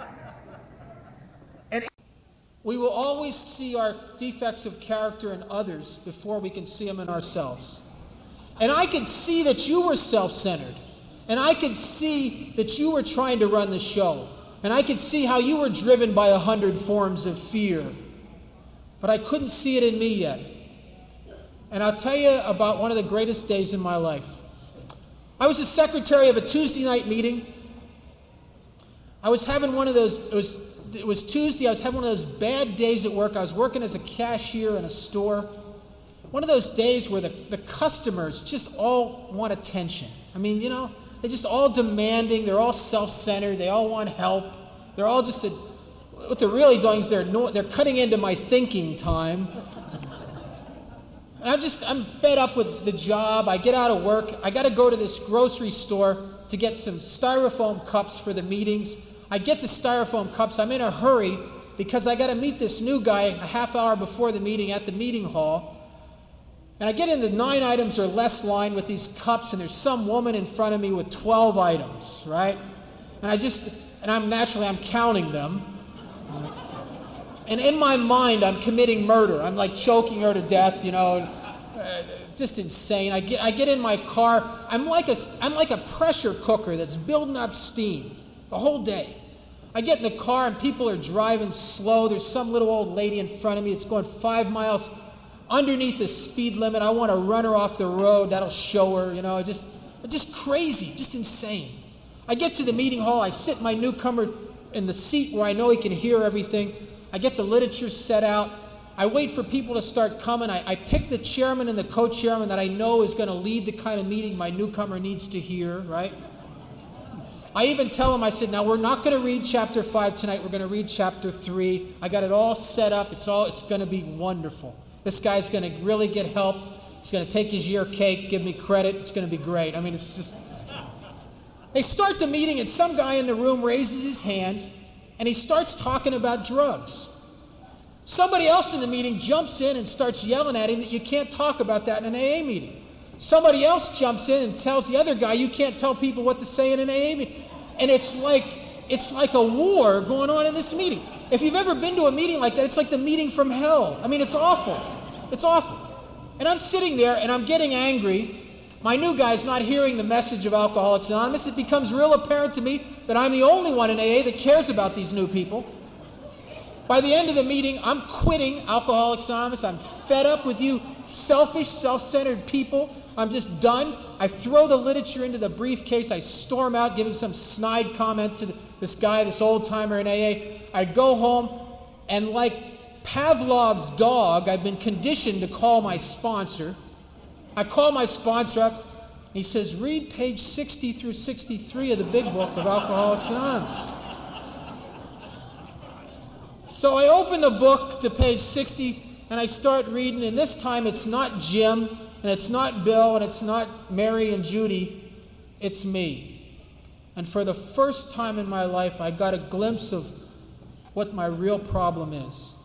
And we will always see our defects of character in others before we can see them in ourselves. And I could see that you were self-centered. And I could see that you were trying to run the show. And I could see how you were driven by 100 forms of fear. But I couldn't see it in me yet. And I'll tell you about one of the greatest days in my life. I was the secretary of a Tuesday night meeting. I was having one of those, it was Tuesday, I was having one of those bad days at work. I was working as a cashier in a store. One of those days where the customers just all want attention. I mean, you know, they're just all demanding. They're all self-centered. They all want help. They're all just, what they're really doing is they're cutting into my thinking time. And I'm fed up with the job. I get out of work. I got to go to this grocery store to get some styrofoam cups for the meetings. I get the styrofoam cups. I'm in a hurry because I got to meet this new guy a half hour before the meeting at the meeting hall. And I get in the 9 items or less line with these cups, and there's some woman in front of me with 12 items, right? And I'm counting them. And in my mind, I'm committing murder. I'm like choking her to death, you know. It's just insane. I get in my car. I'm like a pressure cooker that's building up steam the whole day. I get in the car and people are driving slow. There's some little old lady in front of me that's going 5 miles underneath the speed limit. I want to run her off the road. That'll show her, you know. Just crazy, just insane. I get to the meeting hall. I sit my newcomer in the seat where I know he can hear everything. I get the literature set out. I wait for people to start coming. I pick the chairman and the co-chairman that I know is going to lead the kind of meeting my newcomer needs to hear, right? I even tell him, I said, now we're not going to read chapter 5 tonight. We're going to read chapter 3. I got it all set up. It's going to be wonderful. This guy's going to really get help. He's going to take his year cake, give me credit. It's going to be great. I mean, it's just... They start the meeting, and some guy in the room raises his hand, and he starts talking about drugs. Somebody else in the meeting jumps in and starts yelling at him that you can't talk about that in an AA meeting. Somebody else jumps in and tells the other guy you can't tell people what to say in an AA meeting. And it's like a war going on in this meeting. If you've ever been to a meeting like that, it's like the meeting from hell. I mean, it's awful. It's awful. And I'm sitting there and I'm getting angry. My new guy's not hearing the message of Alcoholics Anonymous. It becomes real apparent to me that I'm the only one in AA that cares about these new people. By the end of the meeting, I'm quitting Alcoholics Anonymous. I'm fed up with you selfish, self-centered people. I'm just done. I throw the literature into the briefcase. I storm out giving some snide comment to this guy, this old-timer in AA. I go home, and like Pavlov's dog, I've been conditioned to call my sponsor. I call my sponsor up, and he says, read page 60 through 63 of the big book of Alcoholics Anonymous. So I open the book to page 60, and I start reading, and this time it's not Jim, and it's not Bill, and it's not Mary and Judy, it's me. And for the first time in my life, I got a glimpse of what my real problem is.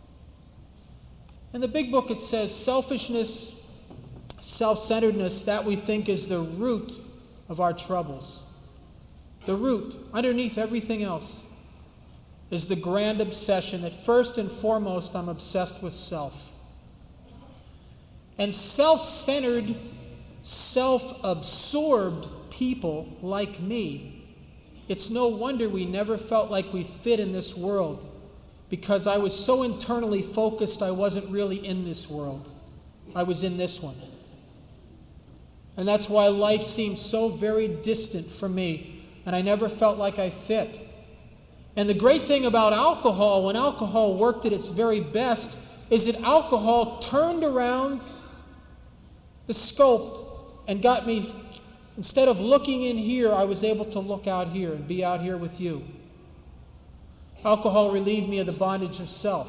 In the big book it says, selfishness, self-centeredness, that we think is the root of our troubles. The root, underneath everything else, is the grand obsession that first and foremost I'm obsessed with self. And self-centered, self-absorbed people like me, it's no wonder we never felt like we fit in this world, because I was so internally focused I wasn't really in this world. I was in this one. And that's why life seemed so very distant from me, and I never felt like I fit. And the great thing about alcohol, when alcohol worked at its very best, is that alcohol turned around the scope and got me, instead of looking in here, I was able to look out here and be out here with you. Alcohol relieved me of the bondage of self.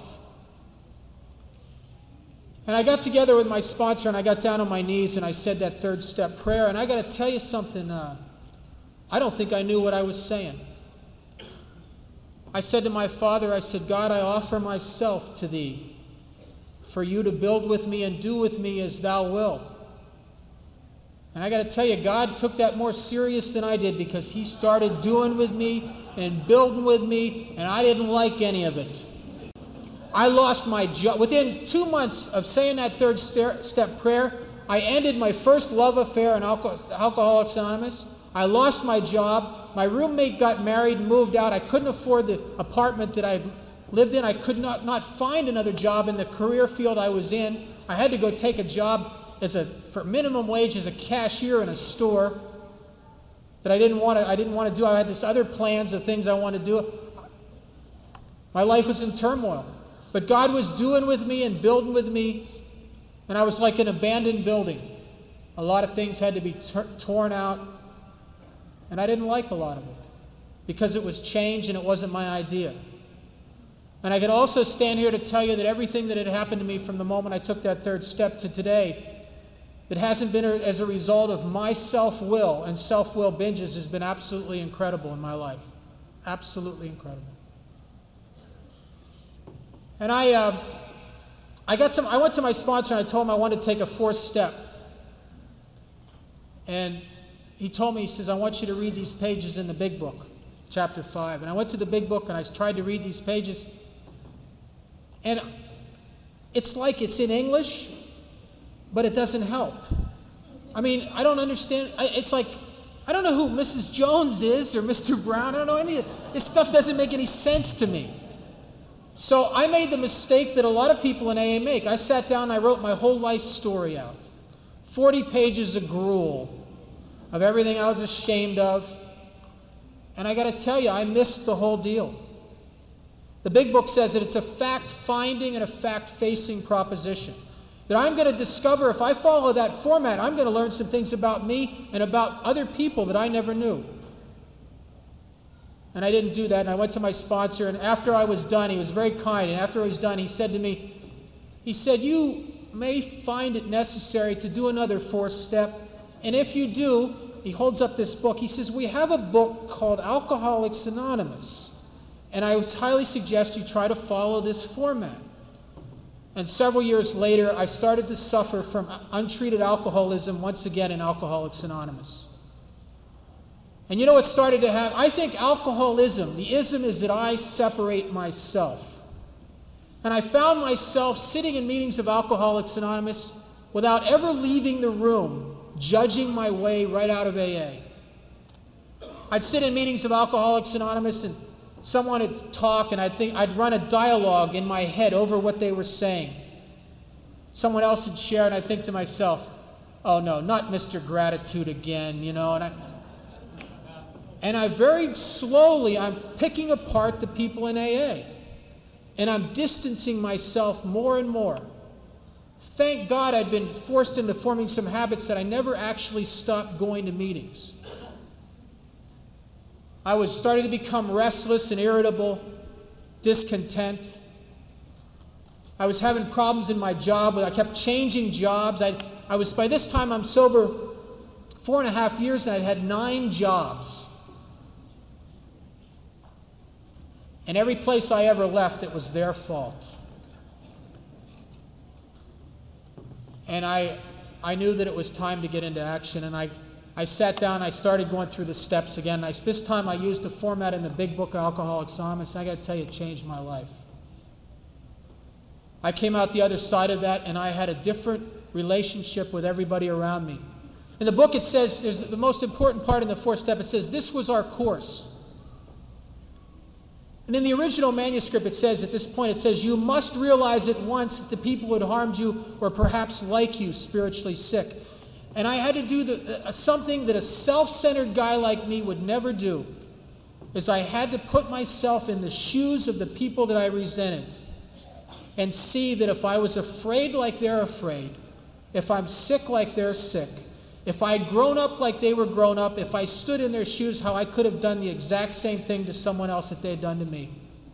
And I got together with my sponsor and I got down on my knees and I said that third step prayer, and I got to tell you something, I don't think I knew what I was saying. I said to my Father, I said, God, I offer myself to Thee for You to build with me and do with me as Thou wilt. And I got to tell you, God took that more serious than I did, because He started doing with me and building with me, and I didn't like any of it. I lost my job. Within 2 months of saying that third step prayer, I ended my first love affair in Alcoholics Anonymous. I lost my job. My roommate got married and moved out. I couldn't afford the apartment that I lived in. I could not find another job in the career field I was in. I had to go take a job for minimum wage as a cashier in a store that I didn't want to do. I had this other plans of things I wanted to do. My life was in turmoil. But God was doing with me and building with me, and I was like an abandoned building. A lot of things had to be torn out, and I didn't like a lot of it because it was change and it wasn't my idea. And I can also stand here to tell you that everything that had happened to me from the moment I took that third step to today, that hasn't been as a result of my self-will and self-will binges, has been absolutely incredible in my life. Absolutely incredible. And I went to my sponsor and I told him I wanted to take a fourth step. And he told me, he says, I want you to read these pages in the Big Book, chapter 5. And I went to the Big Book and I tried to read these pages. And it's like it's in English, but it doesn't help. I mean, I don't understand. It's like, I don't know who Mrs. Jones is or Mr. Brown. I don't know any of it. This stuff doesn't make any sense to me. So I made the mistake that a lot of people in AA make. I sat down and I wrote my whole life story out. 40 pages of gruel of everything I was ashamed of. And I got to tell you, I missed the whole deal. The Big Book says that it's a fact-finding and a fact-facing proposition. That I'm going to discover, if I follow that format, I'm going to learn some things about me and about other people that I never knew. And I didn't do that, and I went to my sponsor, and after I was done, he was very kind, and after I was done, he said to me, he said, you may find it necessary to do another fourth step, and if you do, he holds up this book, he says, we have a book called Alcoholics Anonymous, and I would highly suggest you try to follow this format. And several years later, I started to suffer from untreated alcoholism once again in Alcoholics Anonymous. And you know what started to happen? I think alcoholism, the ism is that I separate myself. And I found myself sitting in meetings of Alcoholics Anonymous without ever leaving the room, judging my way right out of AA. I'd sit in meetings of Alcoholics Anonymous and someone would talk, and I'd run a dialogue in my head over what they were saying. Someone else would share, and I'd think to myself, oh no, not Mr. Gratitude again, you know. And I very slowly, I'm picking apart the people in AA. And I'm distancing myself more and more. Thank God I'd been forced into forming some habits that I never actually stopped going to meetings. I was starting to become restless and irritable, discontent. I was having problems in my job. I kept changing jobs. By this time I'm sober 4.5 years, and I'd had 9 jobs. And every place I ever left, it was their fault. And I knew that it was time to get into action, and I sat down, I started going through the steps again. This time I used the format in the Big Book of Alcoholics Anonymous, and I got to tell you, it changed my life. I came out the other side of that, and I had a different relationship with everybody around me. In the book it says, there's the most important part in the fourth step, it says, this was our course. And in the original manuscript, it says, at this point, it says, you must realize at once that the people who had harmed you were perhaps like you, spiritually sick. And I had to do something that a self-centered guy like me would never do, is I had to put myself in the shoes of the people that I resented and see that if I was afraid like they're afraid, if I'm sick like they're sick, if I'd grown up like they were grown up, if I stood in their shoes, how I could have done the exact same thing to someone else that they had done to me.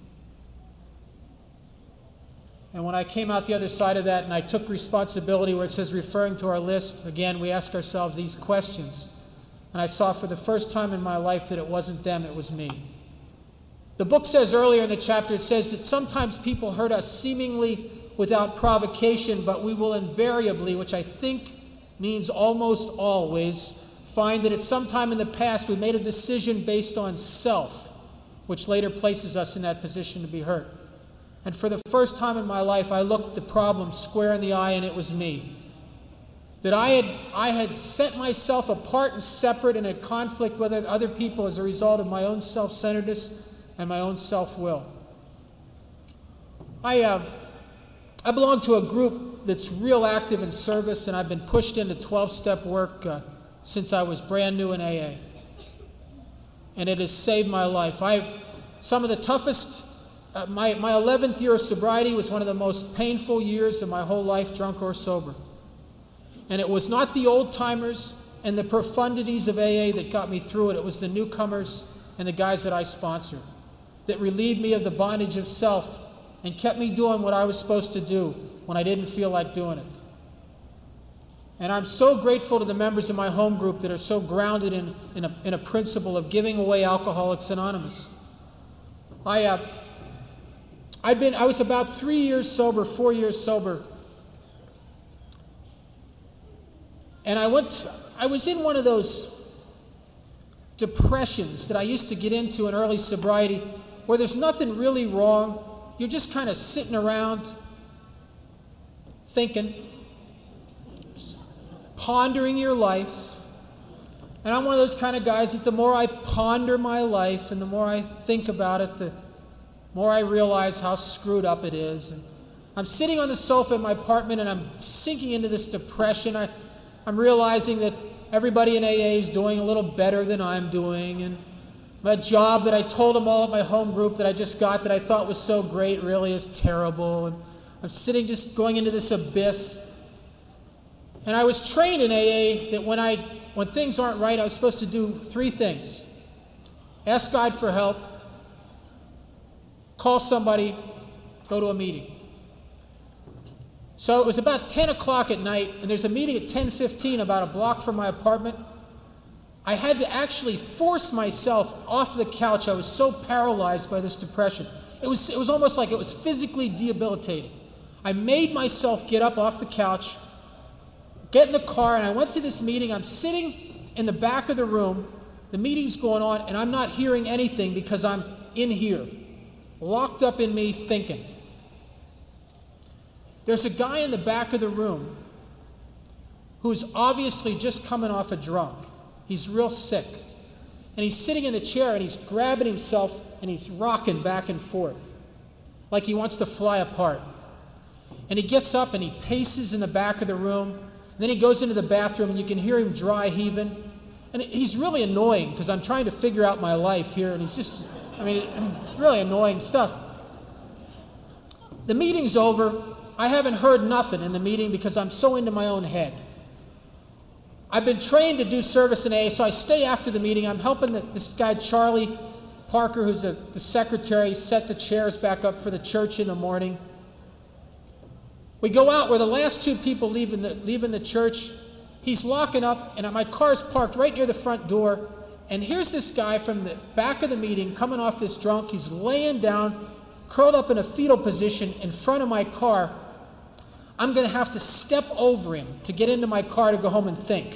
And when I came out the other side of that and I took responsibility where it says referring to our list, again, we ask ourselves these questions. And I saw for the first time in my life that it wasn't them, it was me. The book says earlier in the chapter, it says that sometimes people hurt us seemingly without provocation, but we will invariably, which I think means almost always, find that at some time in the past we made a decision based on self, which later places us in that position to be hurt. And for the first time in my life, I looked the problem square in the eye, and it was me. That I had set myself apart and separate and at conflict with other people as a result of my own self-centeredness and my own self-will. I belong to a group that's real active in service, and I've been pushed into 12-step work since I was brand new in AA. And it has saved my life. Some of the toughest, my 11th year of sobriety was one of the most painful years of my whole life, drunk or sober. And it was not the old-timers and the profundities of AA that got me through it. It was the newcomers and the guys that I sponsored that relieved me of the bondage of self and kept me doing what I was supposed to do when I didn't feel like doing it. And I'm so grateful to the members of my home group that are so grounded in a principle of giving away Alcoholics Anonymous. I was about 4 years sober, and I was in one of those depressions that I used to get into in early sobriety, where there's nothing really wrong. You're just kind of sitting around thinking, pondering your life. And I'm one of those kind of guys that the more I ponder my life and the more I think about it, the more I realize how screwed up it is. And I'm sitting on the sofa in my apartment and I'm sinking into this depression. I'm realizing that everybody in AA is doing a little better than I'm doing, and my job that I told them all at my home group that I just got that I thought was so great really is terrible. And I'm sitting just going into this abyss. And I was trained in AA that when things aren't right, I was supposed to do 3 things. Ask God for help, call somebody, go to a meeting. So it was about 10 o'clock at night, and there's a meeting at 10:15 about a block from my apartment. I had to actually force myself off the couch. I was so paralyzed by this depression. It was almost like it was physically debilitating. I made myself get up off the couch, get in the car, and I went to this meeting. I'm sitting in the back of the room. The meeting's going on, and I'm not hearing anything because I'm in here, locked up in me thinking. There's a guy in the back of the room who's obviously just coming off a drunk. He's real sick. And he's sitting in the chair and he's grabbing himself and he's rocking back and forth like he wants to fly apart. And he gets up and he paces in the back of the room. And then he goes into the bathroom and you can hear him dry heaving. And he's really annoying because I'm trying to figure out my life here, and it's really annoying stuff. The meeting's over. I haven't heard nothing in the meeting because I'm so into my own head. I've been trained to do service in AA, so I stay after the meeting. I'm helping this guy, Charlie Parker, who's the secretary, set the chairs back up for the church in the morning. We go out. We're the last 2 people leaving the church. He's locking up, and my car's parked right near the front door. And here's this guy from the back of the meeting coming off this drunk. He's laying down, curled up in a fetal position in front of my car. I'm going to have to step over him to get into my car to go home and think.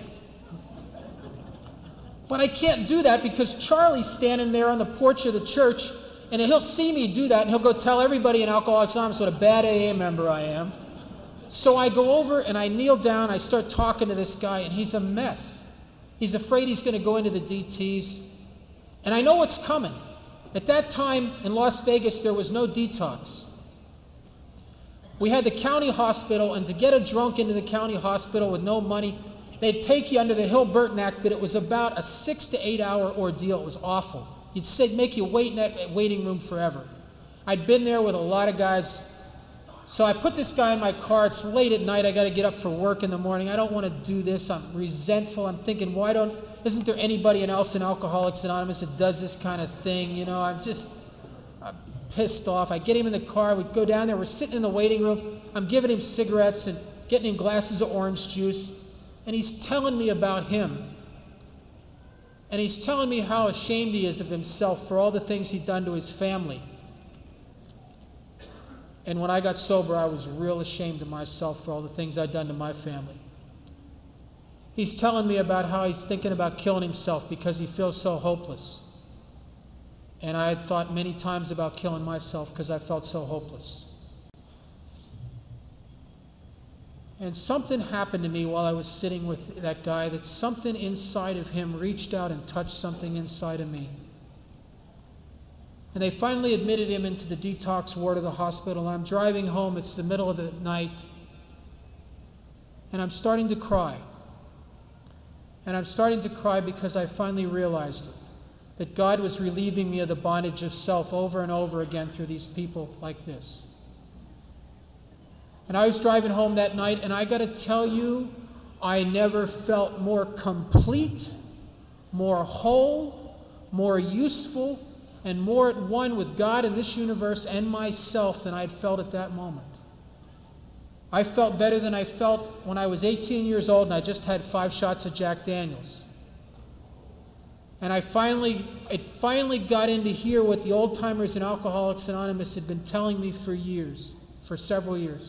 But I can't do that because Charlie's standing there on the porch of the church, and he'll see me do that, and he'll go tell everybody in Alcoholics Anonymous what a bad AA member I am. So I go over and I kneel down, I start talking to this guy, and he's a mess. He's afraid he's going to go into the DTs. And I know what's coming. At that time in Las Vegas, there was no detox. We had the county hospital, and to get a drunk into the county hospital with no money, they'd take you under the Hill-Burton Act, but it was about a 6 to 8 hour ordeal. It was awful. You'd make you wait in that waiting room forever. I'd been there with a lot of guys. So I put this guy in my car. It's late at night. I got to get up for work in the morning. I don't want to do this. I'm resentful. I'm thinking, isn't there anybody else in Alcoholics Anonymous that does this kind of thing? I'm pissed off. I get him in the car. We go down there. We're sitting in the waiting room. I'm giving him cigarettes and getting him glasses of orange juice. And he's telling me about him. And he's telling me how ashamed he is of himself for all the things he'd done to his family. And when I got sober, I was real ashamed of myself for all the things I'd done to my family. He's telling me about how he's thinking about killing himself because he feels so hopeless. And I had thought many times about killing myself because I felt so hopeless. And something happened to me while I was sitting with that guy, that something inside of him reached out and touched something inside of me. And they finally admitted him into the detox ward of the hospital. I'm driving home. It's the middle of the night. And I'm starting to cry. And I'm starting to cry because I finally realized it, that God was relieving me of the bondage of self over and over again through these people like this. And I was driving home that night, and I got to tell you, I never felt more complete, more whole, more useful, and more at one with God and this universe and myself than I'd felt at that moment. I felt better than I felt when I was 18 years old and I just had 5 shots of Jack Daniels. And it finally got in to hear what the old-timers in Alcoholics Anonymous had been telling me for years, for several years.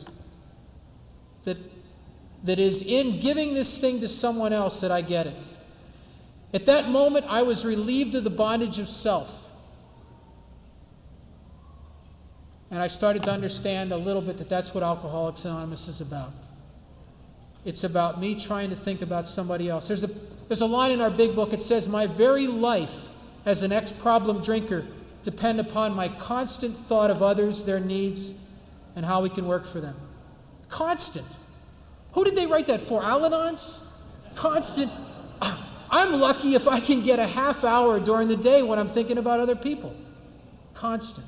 That is in giving this thing to someone else that I get it. At that moment, I was relieved of the bondage of self. And I started to understand a little bit that that's what Alcoholics Anonymous is about. It's about me trying to think about somebody else. There's a line in our big book. It says, "My very life as an ex-problem drinker depend upon my constant thought of others, their needs, and how we can work for them." Constant. Who did they write that for? Al-Anons? Constant. I'm lucky if I can get a half hour during the day when I'm thinking about other people. Constant.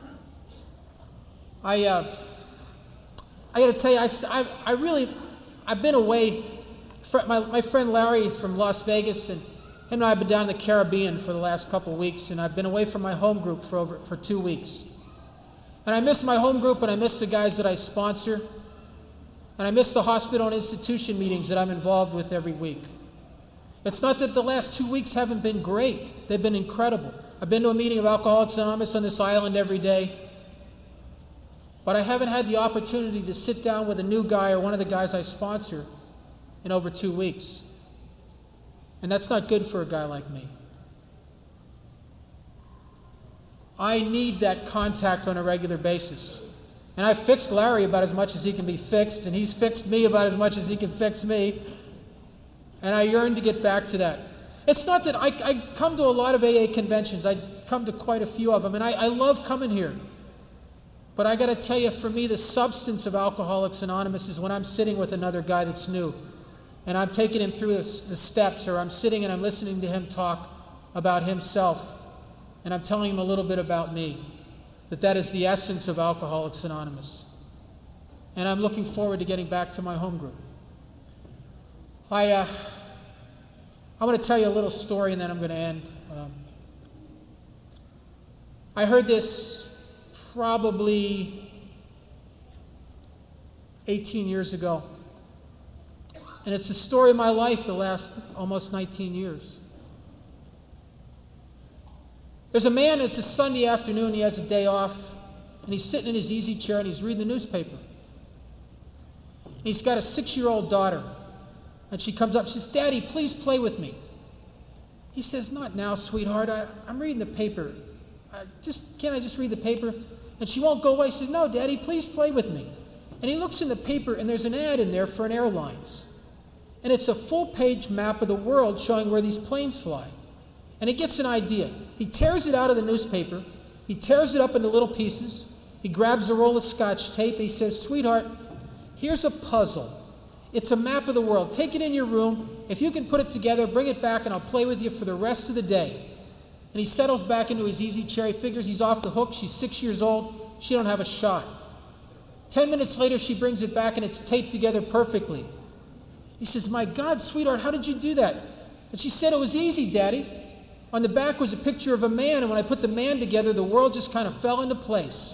I got to tell you, I've been away. My friend Larry from Las Vegas, and him and I have been down in the Caribbean for the last couple of weeks, and I've been away from my home group for 2 weeks. And I miss my home group, and I miss the guys that I sponsor, and I miss the hospital and institution meetings that I'm involved with every week. It's not that the last 2 weeks haven't been great. They've been incredible. I've been to a meeting of Alcoholics Anonymous on this island every day. But I haven't had the opportunity to sit down with a new guy or one of the guys I sponsor in over 2 weeks. And that's not good for a guy like me. I need that contact on a regular basis. And I've fixed Larry about as much as he can be fixed, and he's fixed me about as much as he can fix me. And I yearn to get back to that. It's not that I come to a lot of AA conventions. I come to quite a few of them, and I love coming here. But I got to tell you, for me, the substance of Alcoholics Anonymous is when I'm sitting with another guy that's new, and I'm taking him through the steps, or I'm sitting and I'm listening to him talk about himself, and I'm telling him a little bit about me. That is the essence of Alcoholics Anonymous. And I'm looking forward to getting back to my home group. I'm going to tell you a little story, and then I'm going to end. I heard this probably 18 years ago. And it's the story of my life the last almost 19 years. There's a man, it's a Sunday afternoon, he has a day off, and he's sitting in his easy chair and he's reading the newspaper. And he's got a 6-year-old daughter. And she comes up, she says, "Daddy, please play with me." He says, "Not now, sweetheart. I'm reading the paper. Can't I just read the paper?" And she won't go away. She says, "No, Daddy, please play with me." And he looks in the paper, and there's an ad in there for an airlines. And it's a full-page map of the world showing where these planes fly. And he gets an idea. He tears it out of the newspaper. He tears it up into little pieces. He grabs a roll of Scotch tape. He says, "Sweetheart, here's a puzzle. It's a map of the world. Take it in your room. If you can put it together, bring it back, and I'll play with you for the rest of the day." And he settles back into his easy chair. He figures he's off the hook. She's 6 years old. She don't have a shot. 10 minutes later, she brings it back, and it's taped together perfectly. He says, "My God, sweetheart, how did you do that?" And she said, "It was easy, Daddy. On the back was a picture of a man, and when I put the man together, the world just kind of fell into place."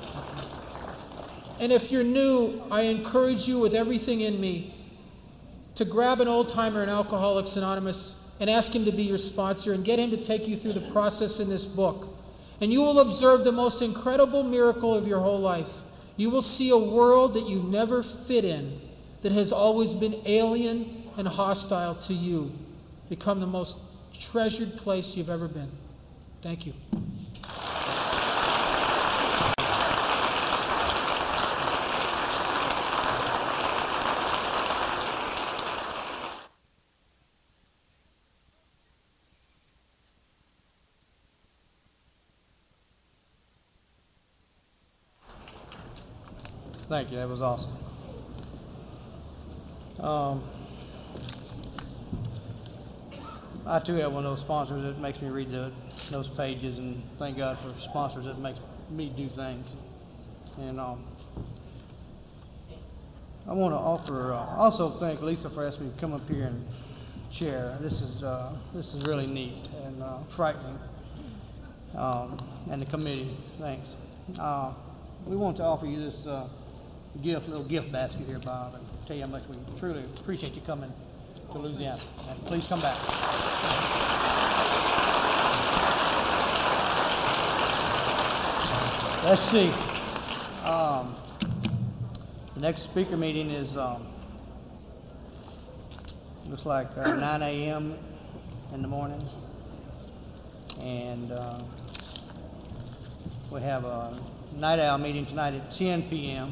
And if you're new, I encourage you with everything in me to grab an old-timer in Alcoholics Anonymous and ask him to be your sponsor and get him to take you through the process in this book. And you will observe the most incredible miracle of your whole life. You will see a world that you never fit in, that has always been alien and hostile to you, become the most treasured place you've ever been. Thank you. Thank you. That was awesome. I too have one of those sponsors that makes me read those pages, and thank God for sponsors that makes me do things. And I want to offer, also thank Lisa for asking me to come up here and share. This is really neat and frightening. And the committee, thanks. We want to offer you this little gift basket here, Bob, and tell you how much we truly appreciate you coming to Louisiana. And please come back. Let's see. The next speaker meeting is looks like 9 a.m. in the morning, and we have a night owl meeting tonight at 10 p.m.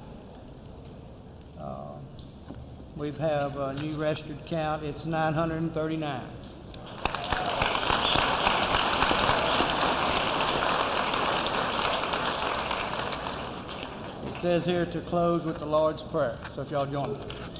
We have a new registered count. It's 939. It says here to close with the Lord's Prayer. So if y'all join me.